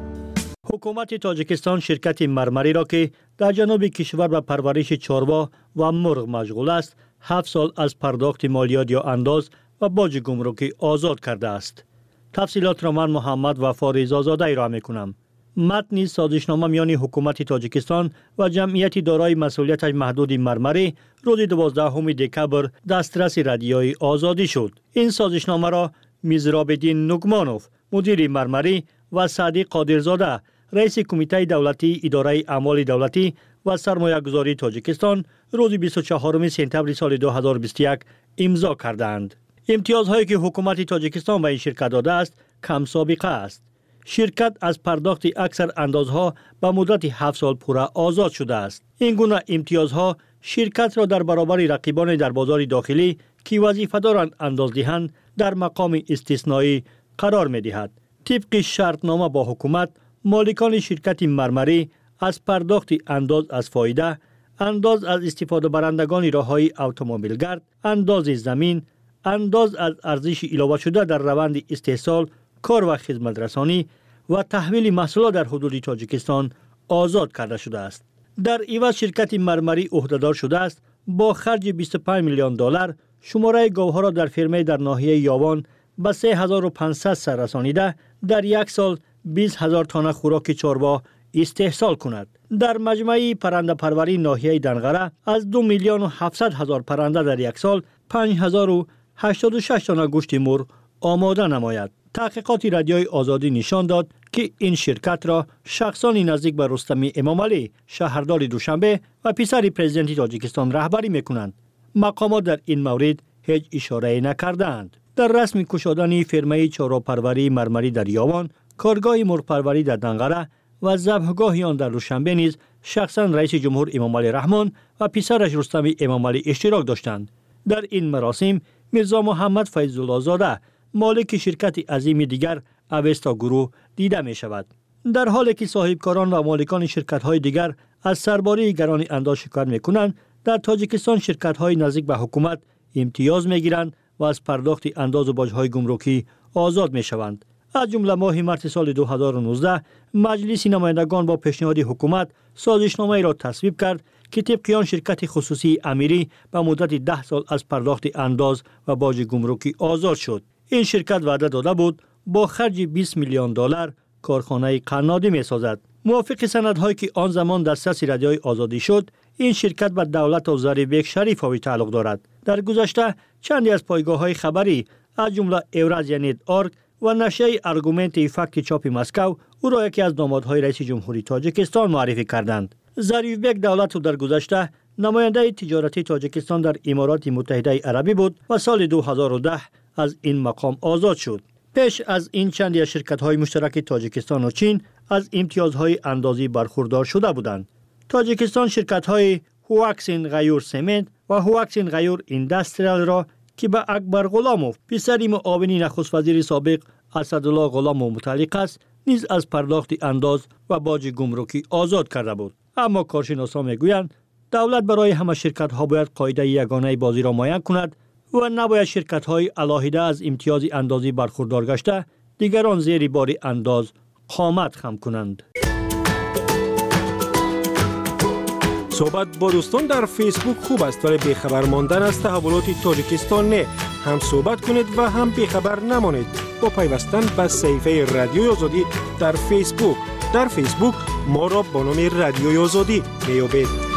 حکومت تاجیکستان شرکت مرمری را که در جنوب کشور به پرورش چاروا و مرغ مشغول است، هفت سال از پرداخت مالیات یا انداز و باج گمرکی آزاد کرده است. تفصیلات را من محمد وفا رضازاده ارائه می‌کنم. متن سازشنامه میان حکومت تاجیکستان و جمعیت دارای مسئولیت محدود مرمری روز دوازدهم دکبر دسترس رادیوی آزادی شد. این سازشنامه را میزرابدین نگمانوف مدیر مرمری و سعدی قادرزاده رئیس کمیته دولتی اداره اعمال دولتی و سرمایه‌گذاری تاجیکستان روز بیست و چهارم سپتامبر سال دو هزار و بیست و یک امضا کردند. امتیازهایی که حکومت تاجیکستان به این شرکت داده است کم سابقه است. شرکت از پرداخت اکثر اندازها به مدت هفت سال پوره آزاد شده است. این گونه امتیازها شرکت را در برابر رقیبان در بازار داخلی که وظیفه دارند انداز دهند در مقام استثنایی قرار می دهد. طبق شرطنامه با حکومت، مالکان شرکت مرمری از پرداخت انداز از فایده، انداز از استفاده برندگان راههای اتومبیلگرد، انداز زمین، انداز از ارزش علاوه شده در روند استحصال، کار و خدمت رسانی و تحویل محصولات در حدود تاجیکستان آزاد کرده شده است. در عوض شرکت مرمری عهدهدار شده است با خرج بیست و پنج میلیون دلار شماره گاوها را در فرمه در ناحیه یاوان به سه هزار و پانصد سر رسانیده در یک سال بیست هزار تانه خوراک چاروا استحصال کند. در مجمع پرنده پروری ناحیه دنغره از دو میلیون و هفتصد هزار پرنده در یک سال پنج هزار و هشتاد و شش تانه گوشت مرغ آماده نماید. تحقیقات رادیوی آزادی نشان داد که این شرکت را شخصانی نزدیک به رستمی امامعلی شهردار دوشنبه و پسر پرزیدنت تاجیکستان رهبری میکنند. مقامات در این مورد هیچ اشاره نکردند. در رسمی گشودن فرمه چارواپروری مرمری در یاوان، کارگاه مرغ پروری در دنغره و ذبحگاه آن در دوشنبه نیز شخصا رئیس جمهور امام علی رحمان و پسرش رستم امام علی اشتراک داشتند. در این مراسم میرزا محمد فیض الله زاده مالک شرکت عظیم دیگر اوستا گروه دیده می شود. در حالی که صاحبکاران و مالکان شرکت های دیگر از سرباری گران انداز شکایت می کنند، در تاجیکستان شرکت های نزدیک به حکومت امتیاز می گیرند و از پرداخت انداز و باج های گمرکی آزاد می شوند. از جمله ماه مارس سال دو هزار و نوزده مجلس نمایندگان با پیشنهاد حکومت سازشنامه را تصویب کرد که طبق آن شرکت خصوصی امیری به مدت ده سال از پرداخت انداز و باج گمرکی آزاد شد. این شرکت وعده داده بود با خرج بیست میلیون دلار کارخانه قنادی می سازد. موافق سندهایی که آن زمان دسترس رادیوی آزادی شد، این شرکت به دولت و ظریف شریفوی تعلق دارد. در گذشته چندی از پایگاه‌های خبری از جمله اورازیا نت آرگ و نشریه ارگومنت فکت چاپ مسکو او را یکی از نامادهای رئیس جمهوری تاجیکستان معرفی کردند. ظریف بیگ دولت در گذشته نماینده تجارتی تاجیکستان در امارات متحده عربی بود و سال دو هزار و ده از این مقام آزاد شد. پیش از این چندی از شرکت‌های مشترک تاجیکستان و چین از امتیازهای اندازی برخوردار شده بودند. تاجیکستان شرکت‌های هواکسین غیور سمنت و هواکسین غیور اندستریال را که به اکبر غلاموف پسر معاون نخست وزیر سابق اسدالله غلاموف متعلق است نیز از پرداخت انداز و باج گمرکی آزاد کرده بود. اما کارشناسان میگویند دولت برای همه شرکت‌ها باید قاعده یگانه بازی را معین کند و نباید شرکت‌های علاهیده از امتیاز اندازی برخوردار گشته دیگران زیر بار انداز قامت خم کنند. صحبت با دوستان در فیسبوک خوب است ولی بیخبر ماندن از تحولات تاجیکستان نه. هم صحبت کنید و هم بیخبر نمانید با پیوستن به صفحه رادیوی آزادی در فیسبوک. در فیسبوک ما را با نام رادیوی آزادی میابید.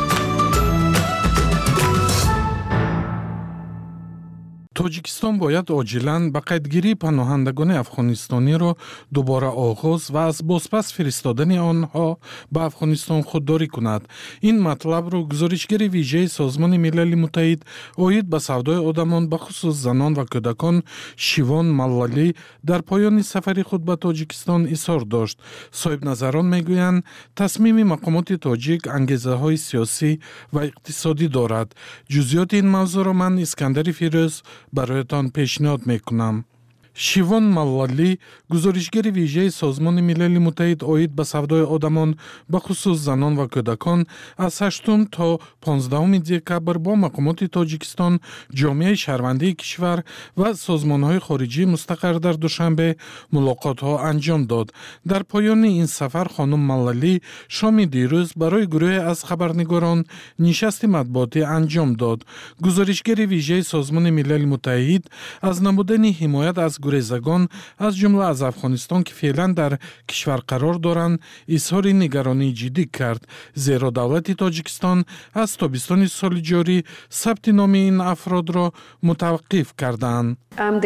тоҷикистон бояд оҷилан ба қайдгирии паноҳандагони афғонистониро дубора оғоз ва аз бозпас фиристодани онҳо ба афғонистон худдорӣ кунад. ин матлабро гузоришгари вижаи созмони милали муттаҳид оид ба савдои одамон ба хусус занон ва кӯдакон шивон маллалӣ дар поёни сафари худ ба тоҷикистон изҳор дошт. соҳибназарон мегӯянд тасмими мақомоти тоҷик ангезаҳои сиёсӣ ва иқтисодӣ дорад. ҷузъиёти ин мавзӯъро ман искандари фирӯз برایتان پیشنهاد میکنم. شیوان ملالی گزارشگر ویژه سازمان ملل متحد اوید به سودای آدمان به خصوص زنان و کودکان از هشتم تا پانزدهم دکبر با مقامات تاجیکستان، جامعه شهروندی کشور و سازمان‌های خارجی مستقر در دوشنبه ملاقات‌ها انجام داد. در پایان این سفر خانم ملالی شام دیروز برای گروه از خبرنگاران نشست مطبوعاتی انجام داد. گزارشگر ویژه سازمان ملل متحد از نمودن حمایت از گریزگان از جمله از افغانستان که فعلا در کشور قرار دارند اظهار نگرانی جدی کرد، زیرا دولت تاجیکستان از تابستان سال جاری ثبت نام این افراد را متوقف کردند.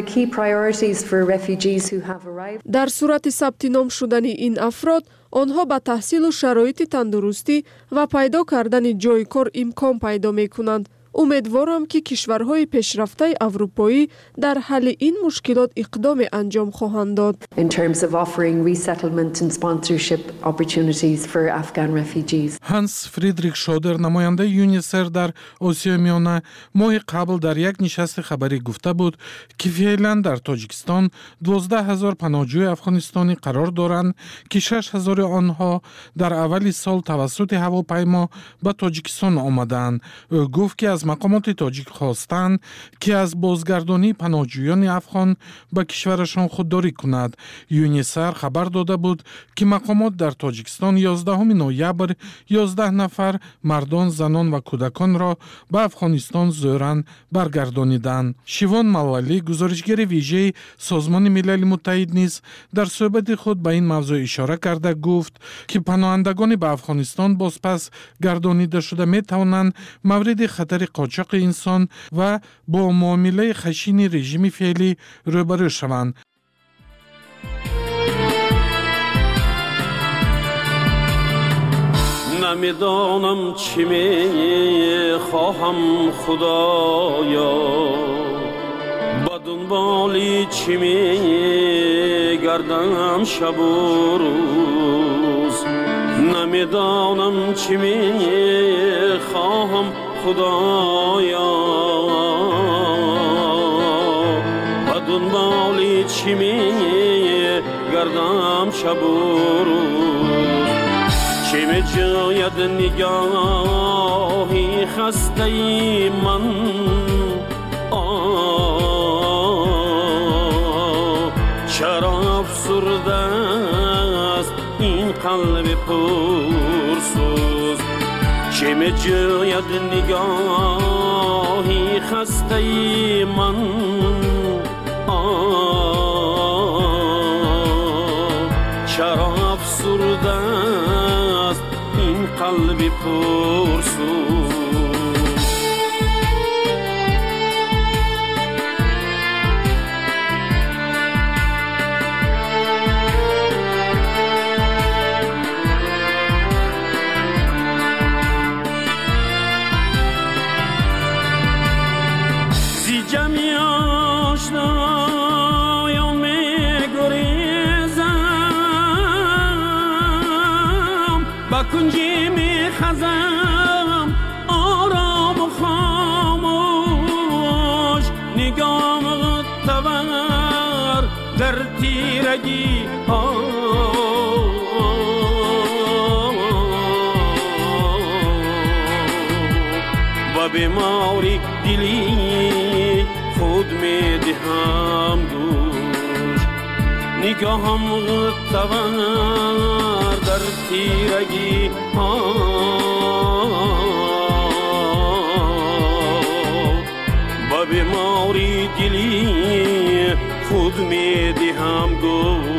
در صورت ثبت نام شدن این افراد آنها به تحصیل و شرایط تندرستی و پیدا کردن جای کار امکان پیدا می کنند. امیدوارم که کشورهای پیشرفته اروپایی در حل این مشکلات اقدام انجام خواهند داد. In terms of offering resettlement and sponsorship opportunities for Afghan refugees. هانس فریدریک شودر نماینده یونیسر در آسیای میانه ماه قبل در یک نشست خبری گفته بود که فعلا در تاجیکستان دوازده هزار پناهجوی افغانستانی قرار دارند که شش هزار آنها در اول سال توسط هواپیما به تاجیکستان آمدند. او گفت که از مقامات تاجیک خواستند که از بازگردانی پناهجویان افغان به کشورشان خودداری کند. یونیسر خبر داده بود که مقامات در تاجیکستان یازدهم نوامبر یازده نفر مردان، زنان و کودکان را به افغانستان زورن برگردانیدند. شیوان ملالی گزارشگر ویژه سازمان ملل متحد نیز در صحبت خود به این موضوع اشاره کرده گفت که پناهندگان به افغانستان بازپس گردانیده شده می توانند مورد خطر قاچاق انسان و با معامله خشن رژیم فعلی روبرو شوند. نمیدانم چی می خواهم خدایا، با دنبالی چی می گردم شب و روز. نمیدانم چی میخواهم خدایا و دنبالی چی میگردم شب و روز چی میجوید نگاهی خسته من چرا افسرده است این قلب پرسوز چه میجوید نگاهی خسته من چرا افسرده است این قلب پرسوز کنجی می خزم آرام و خاموش نگام تور در تیرگی ها و بیماری دلی خود می دهم گوش نگاهم تور در تیرگی ها با بیماری دلی خود می دهم گوش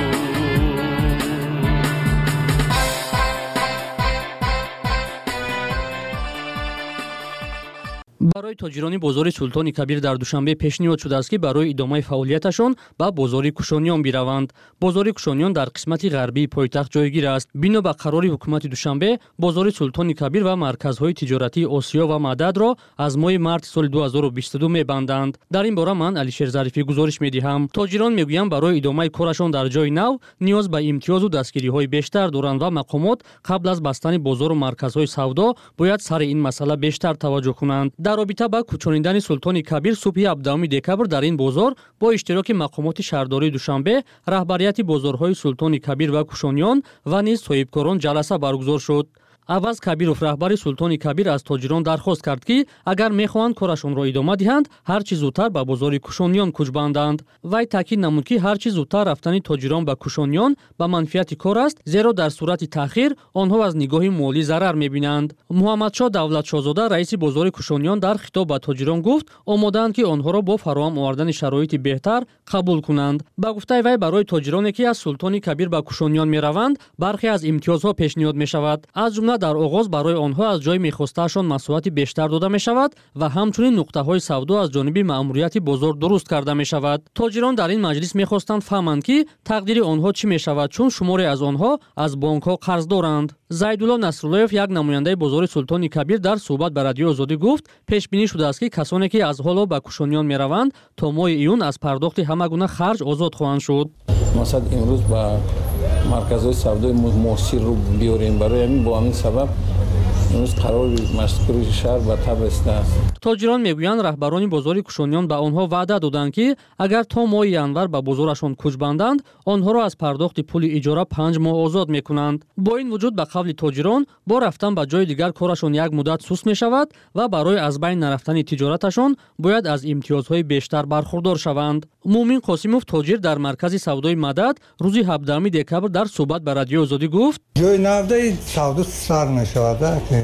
барои тоҷирони бозори Султони Кабир дар душанбе пешниҳод шудааст ки барои идомаи фаъолияташон ба бозори Кушониён бираванд. Бозори Кушониён дар қисмати ғарбии пойтахт ҷойгир аст. Бино ба қарори ҳукумати Душанбе, бозори Султони Кабир ва марказҳои тиҷоратии Осиё ва Мададро аз моҳи марти соли ду ҳазору бисту ду мебанданд. Дар ин бора ман Алишер Зарифӣ гузориш медиҳам. Тоҷирон мегӯянд барои идомаи корашон дар ҷойи нав ниёз ба имтиёзу дастгириҳои бештар доранд ва мақомот қабл аз бастани бозору марказҳои савдо бояд сари ин масъала бештар таваҷҷӯҳ кунанд. Дар робита ба кӯчониндани Султони Кабир субҳи ҳабдуҳуми декабр дар ин бозор бо иштироки мақомоти шаҳрдории Душанбе, раҳбарияти бозорҳои Султони Кабир ва Кушониён ва низ соҳибкорон ҷаласа баргузор шуд. аваз Кабиров раҳбари Султони Кабир аз тоҷирон дархост кард ки агар мехоҳанд корашонро идома диҳанд, ҳар чӣ зудтар ба бозори Кушониён кӯч банданд. Вай таъкид намуд ки ҳар чӣ зудтар рафтани тоҷирон ба Кушониён ба манфиати кор аст, зеро дар сурати таъхир онҳо аз нигоҳи молӣ зарар мебинанд. Муҳаммадшоҳ Давлатшоҳзода, раиси бозори Кушониён, дар хитоб ба тоҷирон гуфт омодаанд ки онҳоро бо фароҳам овардани шароити беҳтар қабул кунанд. Ба гуфтаи вай барои тоҷироне ки аз Султони Кабир ба Кушониён мераванд, бархе аз имтиёзҳо пешниҳод мешавад. Аз ҷумла дар оғоз барои онҳо аз ҷои мехостаашон масоати бештар дода мешавад ва ҳамчунин нуқтаҳои савдо аз ҷониби маъмурияти бозор дуруст карда мешавад. Тоҷирон дар ин маҷлис мехостанд фаҳманд ки тақдири онҳо чӣ мешавад, чун шуморе аз онҳо аз бонкҳо қарз доранд. Зайдулло Насруллоев, як намояндаи бозори Султони Кабир, дар суҳбат ба Радиои Озодӣ гуфт, пешбинӣ шудааст ки касоне ки аз ҳоло ба Кушониён мераванд, то моҳи июн аз пардохти ҳама гуна харҷ озод хоҳанд шуд. масад имрӯз ба марказҳои савдои муосирро биёрем. барои ҳамин бо ҳамин сабаб имрӯз қарори машкури шаҳр ба таб расидааст. Тоҷирон мегӯянд раҳбарони бозори Кушониён ба онҳо ваъда доданд ки агар то моҳи январ ба бозорашон кӯч банданд, онҳоро аз пардохти пули иҷора панҷ моҳ озод мекунанд. Бо ин вуҷуд ба қавли тоҷирон, бо рафтан ба ҷои дигар корашон як муддат суст мешавад ва барои аз байн нарафтани тиҷораташон бояд аз имтиёзҳои бештар бархурдор шаванд. Муъмин Қосимов, тоҷир дар маркази савдои Мадад, рӯзи ҳабдуҳуми декабр дар суҳбат ба Радиои Озодӣ гуфт: ҷои навдаи савдо сар мешавад ки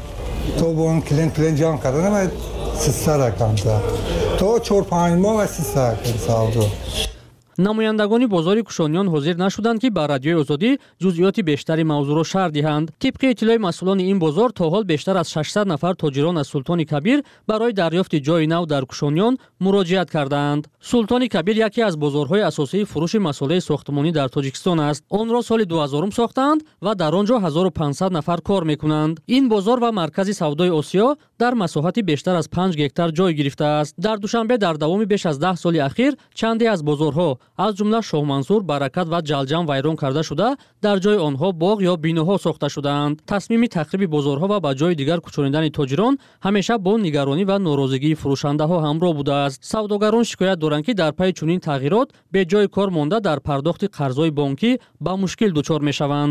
то бо он клиент клиент ҷамъ карда намояд систа рақам зад. То чор панҷ моҳ ва систа савдо. намояндагони бозори Кушониён ҳозир нашуданд ки ба Радиои Озодӣ ҷузъиёти бештари мавзӯъро шарҳ диҳанд. Тибқи иттилои масъулони ин бозор, то ҳол бештар аз шашсад нафар тоҷирон аз Султони Кабир барои дарёфти ҷои нав дар Кушониён муроҷиат кардаанд. Султони Кабир яке аз бозорҳои асосии фурӯши масолаи сохтмонӣ дар Тоҷикистон аст. Онро соли дуҳазорум сохтаанд ва дар он ҷо ҳазору панҷсад нафар кор мекунанд. Ин бозор ва маркази савдои Осиё дар масоҳати бештар аз панҷ гектар ҷой гирифтааст. Дар Душанбе дар давоми беш аз даҳ соли ахир чанде аз бозорҳо аз ҷумла Шоҳмансур, Баракат ва Ҷалҷам вайрон карда шуда, дар ҷои онҳо боғ ё биноҳо сохта шудаанд. Тасмими тахриби бозорҳо ва ба ҷои дигар кӯчонидани тоҷирон ҳамеша бо нигаронӣ ва норозигии фурӯшандаҳо ҳамроҳ будааст. Савдогарон шикоят доранд, ки дар пайи чунин тағйирот бе ҷои кор монда дар пардохти қарзҳои бонкӣ ба мушкил дучор мешаванд.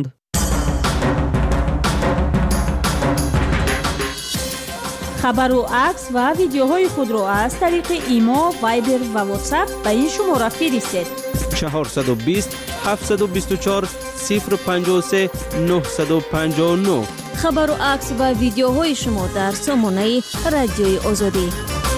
хабару акс ва видеоҳои худро аз тариқи имо, вайбер ва ватсап ба ин шумора фиристед. чаҳорсаду бист ҳафтсаду бисту чор сифр панҷоҳу се нӯҳсаду панҷоҳу нӯҳ. хабару акс ва видеоҳои шумо дар сомонаи Радиои Озодӣ.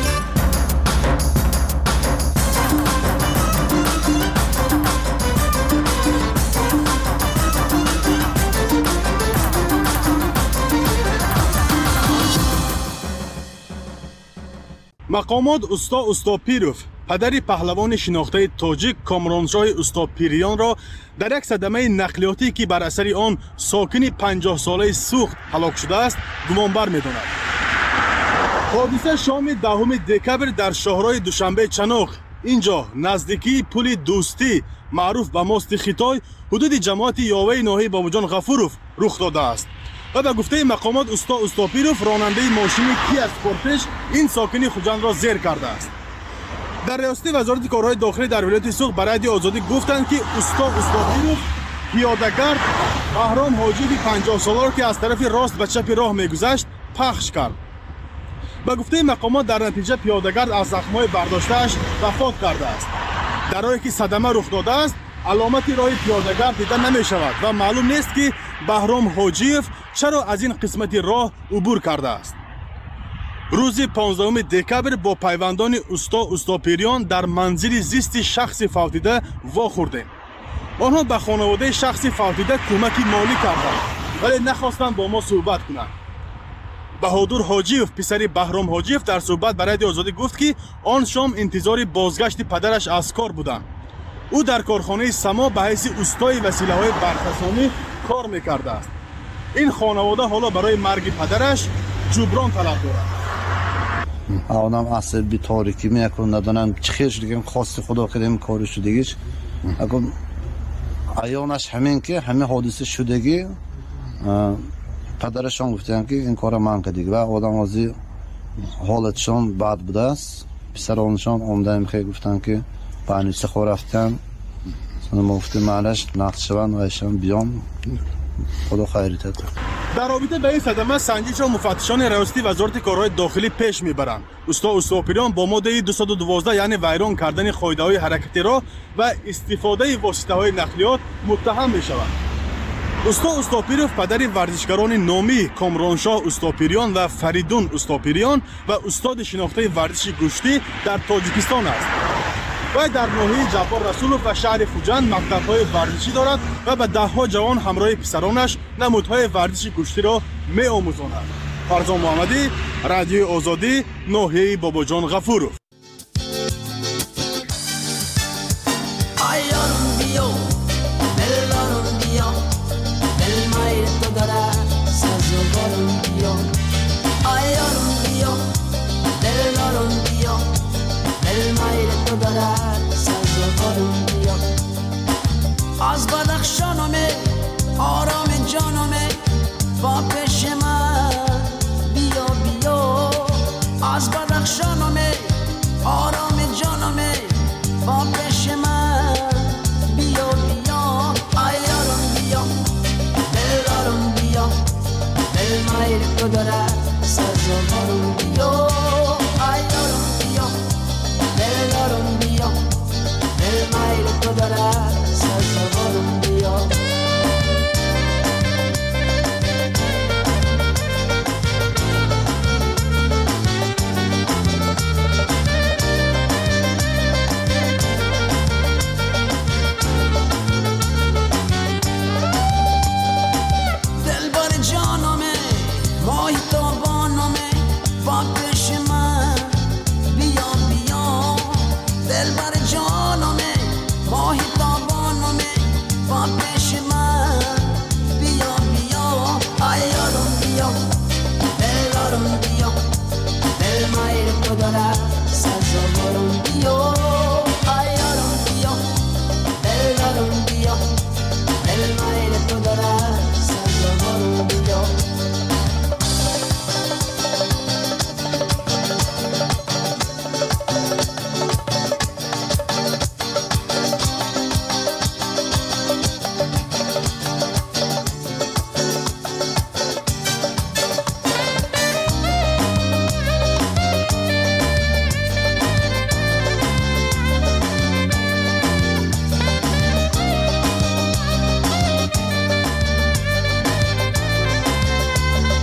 мақомот усто Устопиров, падари паҳлавони шинохтаи тоҷик Комроншоҳи Устопирёнро дар як садамаи нақлиётӣ, ки бар асари он сокини панҷоҳсолаи Сухт ҳалок шудааст, гумонбар медонад. ҳодиса шоми даҳуми декабр дар шоҳрои Душанбеи Чаноқ, инҷо наздикии пули Дӯстӣ маъруф ба мости Хитой, ҳудуди ҷамоати ёваи ноҳияи Бобоҷон Ғафуров рух додааст. ва ба гуфтаи мақомот усто Устопиров, ронандаи мошини Kia Sportage ин сокини Хуҷандро зер кардааст. дар риёсати вазорати корҳои дохилӣ дар вилояти Суғд ба Радиои Озодӣ гуфтанд, ки усто Устопиров пиёдагард Баҳром Ҳоҷиеви панҷоҳсоларо, ки аз тарафи рост ба чапи роҳ мегузашт, пахш кард. ба гуфтаи мақомот дар натиҷа пиёдагард аз захмҳои бардоштааш вафот кардааст. дар роҳе ки садама рух додааст, аломати роҳи пиёдагард дида намешавад ва маълум нест, ки Баҳром Ҳоҷиев чаро аз ин қисмати роҳ убур кардааст. рӯзи понздаҳуми декабр бо пайвандони усто Устопирён дар манзили зисти шахси фавтида вохӯрдем. онҳо ба хонаводаи шахси фавтида кӯмаки молӣ карданд, вале нахостанд бо мо суҳбат кунанд. Баҳодур Ҳоҷиев, писари Баҳром Ҳоҷиев, дар суҳбат ба Радиои Озодӣ гуфт, ки он шом интизори бозгашти падараш аз кор буданд. ӯ дар корхонаи Само ба ҳайси устои василаҳои барқасонӣ кор мекардааст. ин хонавода ҳоло барои марги падараш ҷуброн талаб дорад. одам асаби торикӣ мекунад, надонам чӣ хел шудагим, хости худо кардем кори шудагиш. акун аёнаш ҳамин ки ҳамин ҳодиса шудагӣ, падарашон гуфтанд, ки ин кора ман кардик ва одам ози ҳолатшон бад будааст. писаронашон омдаем хел гуфтанд, ки ба анисахо рафтан, ма гуфтем маълаш нақд шаванд ва ишон биён, худо хайритад. дар робита ба ин садама санҷишро муфаттишони раёсати вазорати корҳои дохилӣ пеш мебаранд. усто Устопирён бо моддаи дусаду дувоздаҳ, яъне вайрон кардани қоидаҳои ҳаракати роҳ ва истифодаи воситаҳои нақлиёт муттаҳам мешавад. усто Устопиров падари варзишгарони номии Комроншоҳ Устопирён ва Фаридун Устопирён ва устоди шинохтаи варзиши гӯштӣ дар Тоҷикистон аст. вай дар ноҳияи Ҷаббор Расулов ва шаҳри Хуҷанд мактабҳои варзишӣ дорад ва ба даҳҳо ҷавон ҳамроҳи писаронаш намудҳои варзиши гӯштиро меомӯзонад. Фарзон Муҳаммадӣ, Радиои Озодӣ, ноҳияи Бобоҷон Ғафуров. از بدخشانمه آرام جانمه با پیش من بیا بیا از بدخشانمه آرام جانمه با پیش من بیا بیا ایارم بیا دلارم بیا دل مایل تو دارد سرزاوارم بیا ایارم بیا دلارم بیا دل مایل تو دارد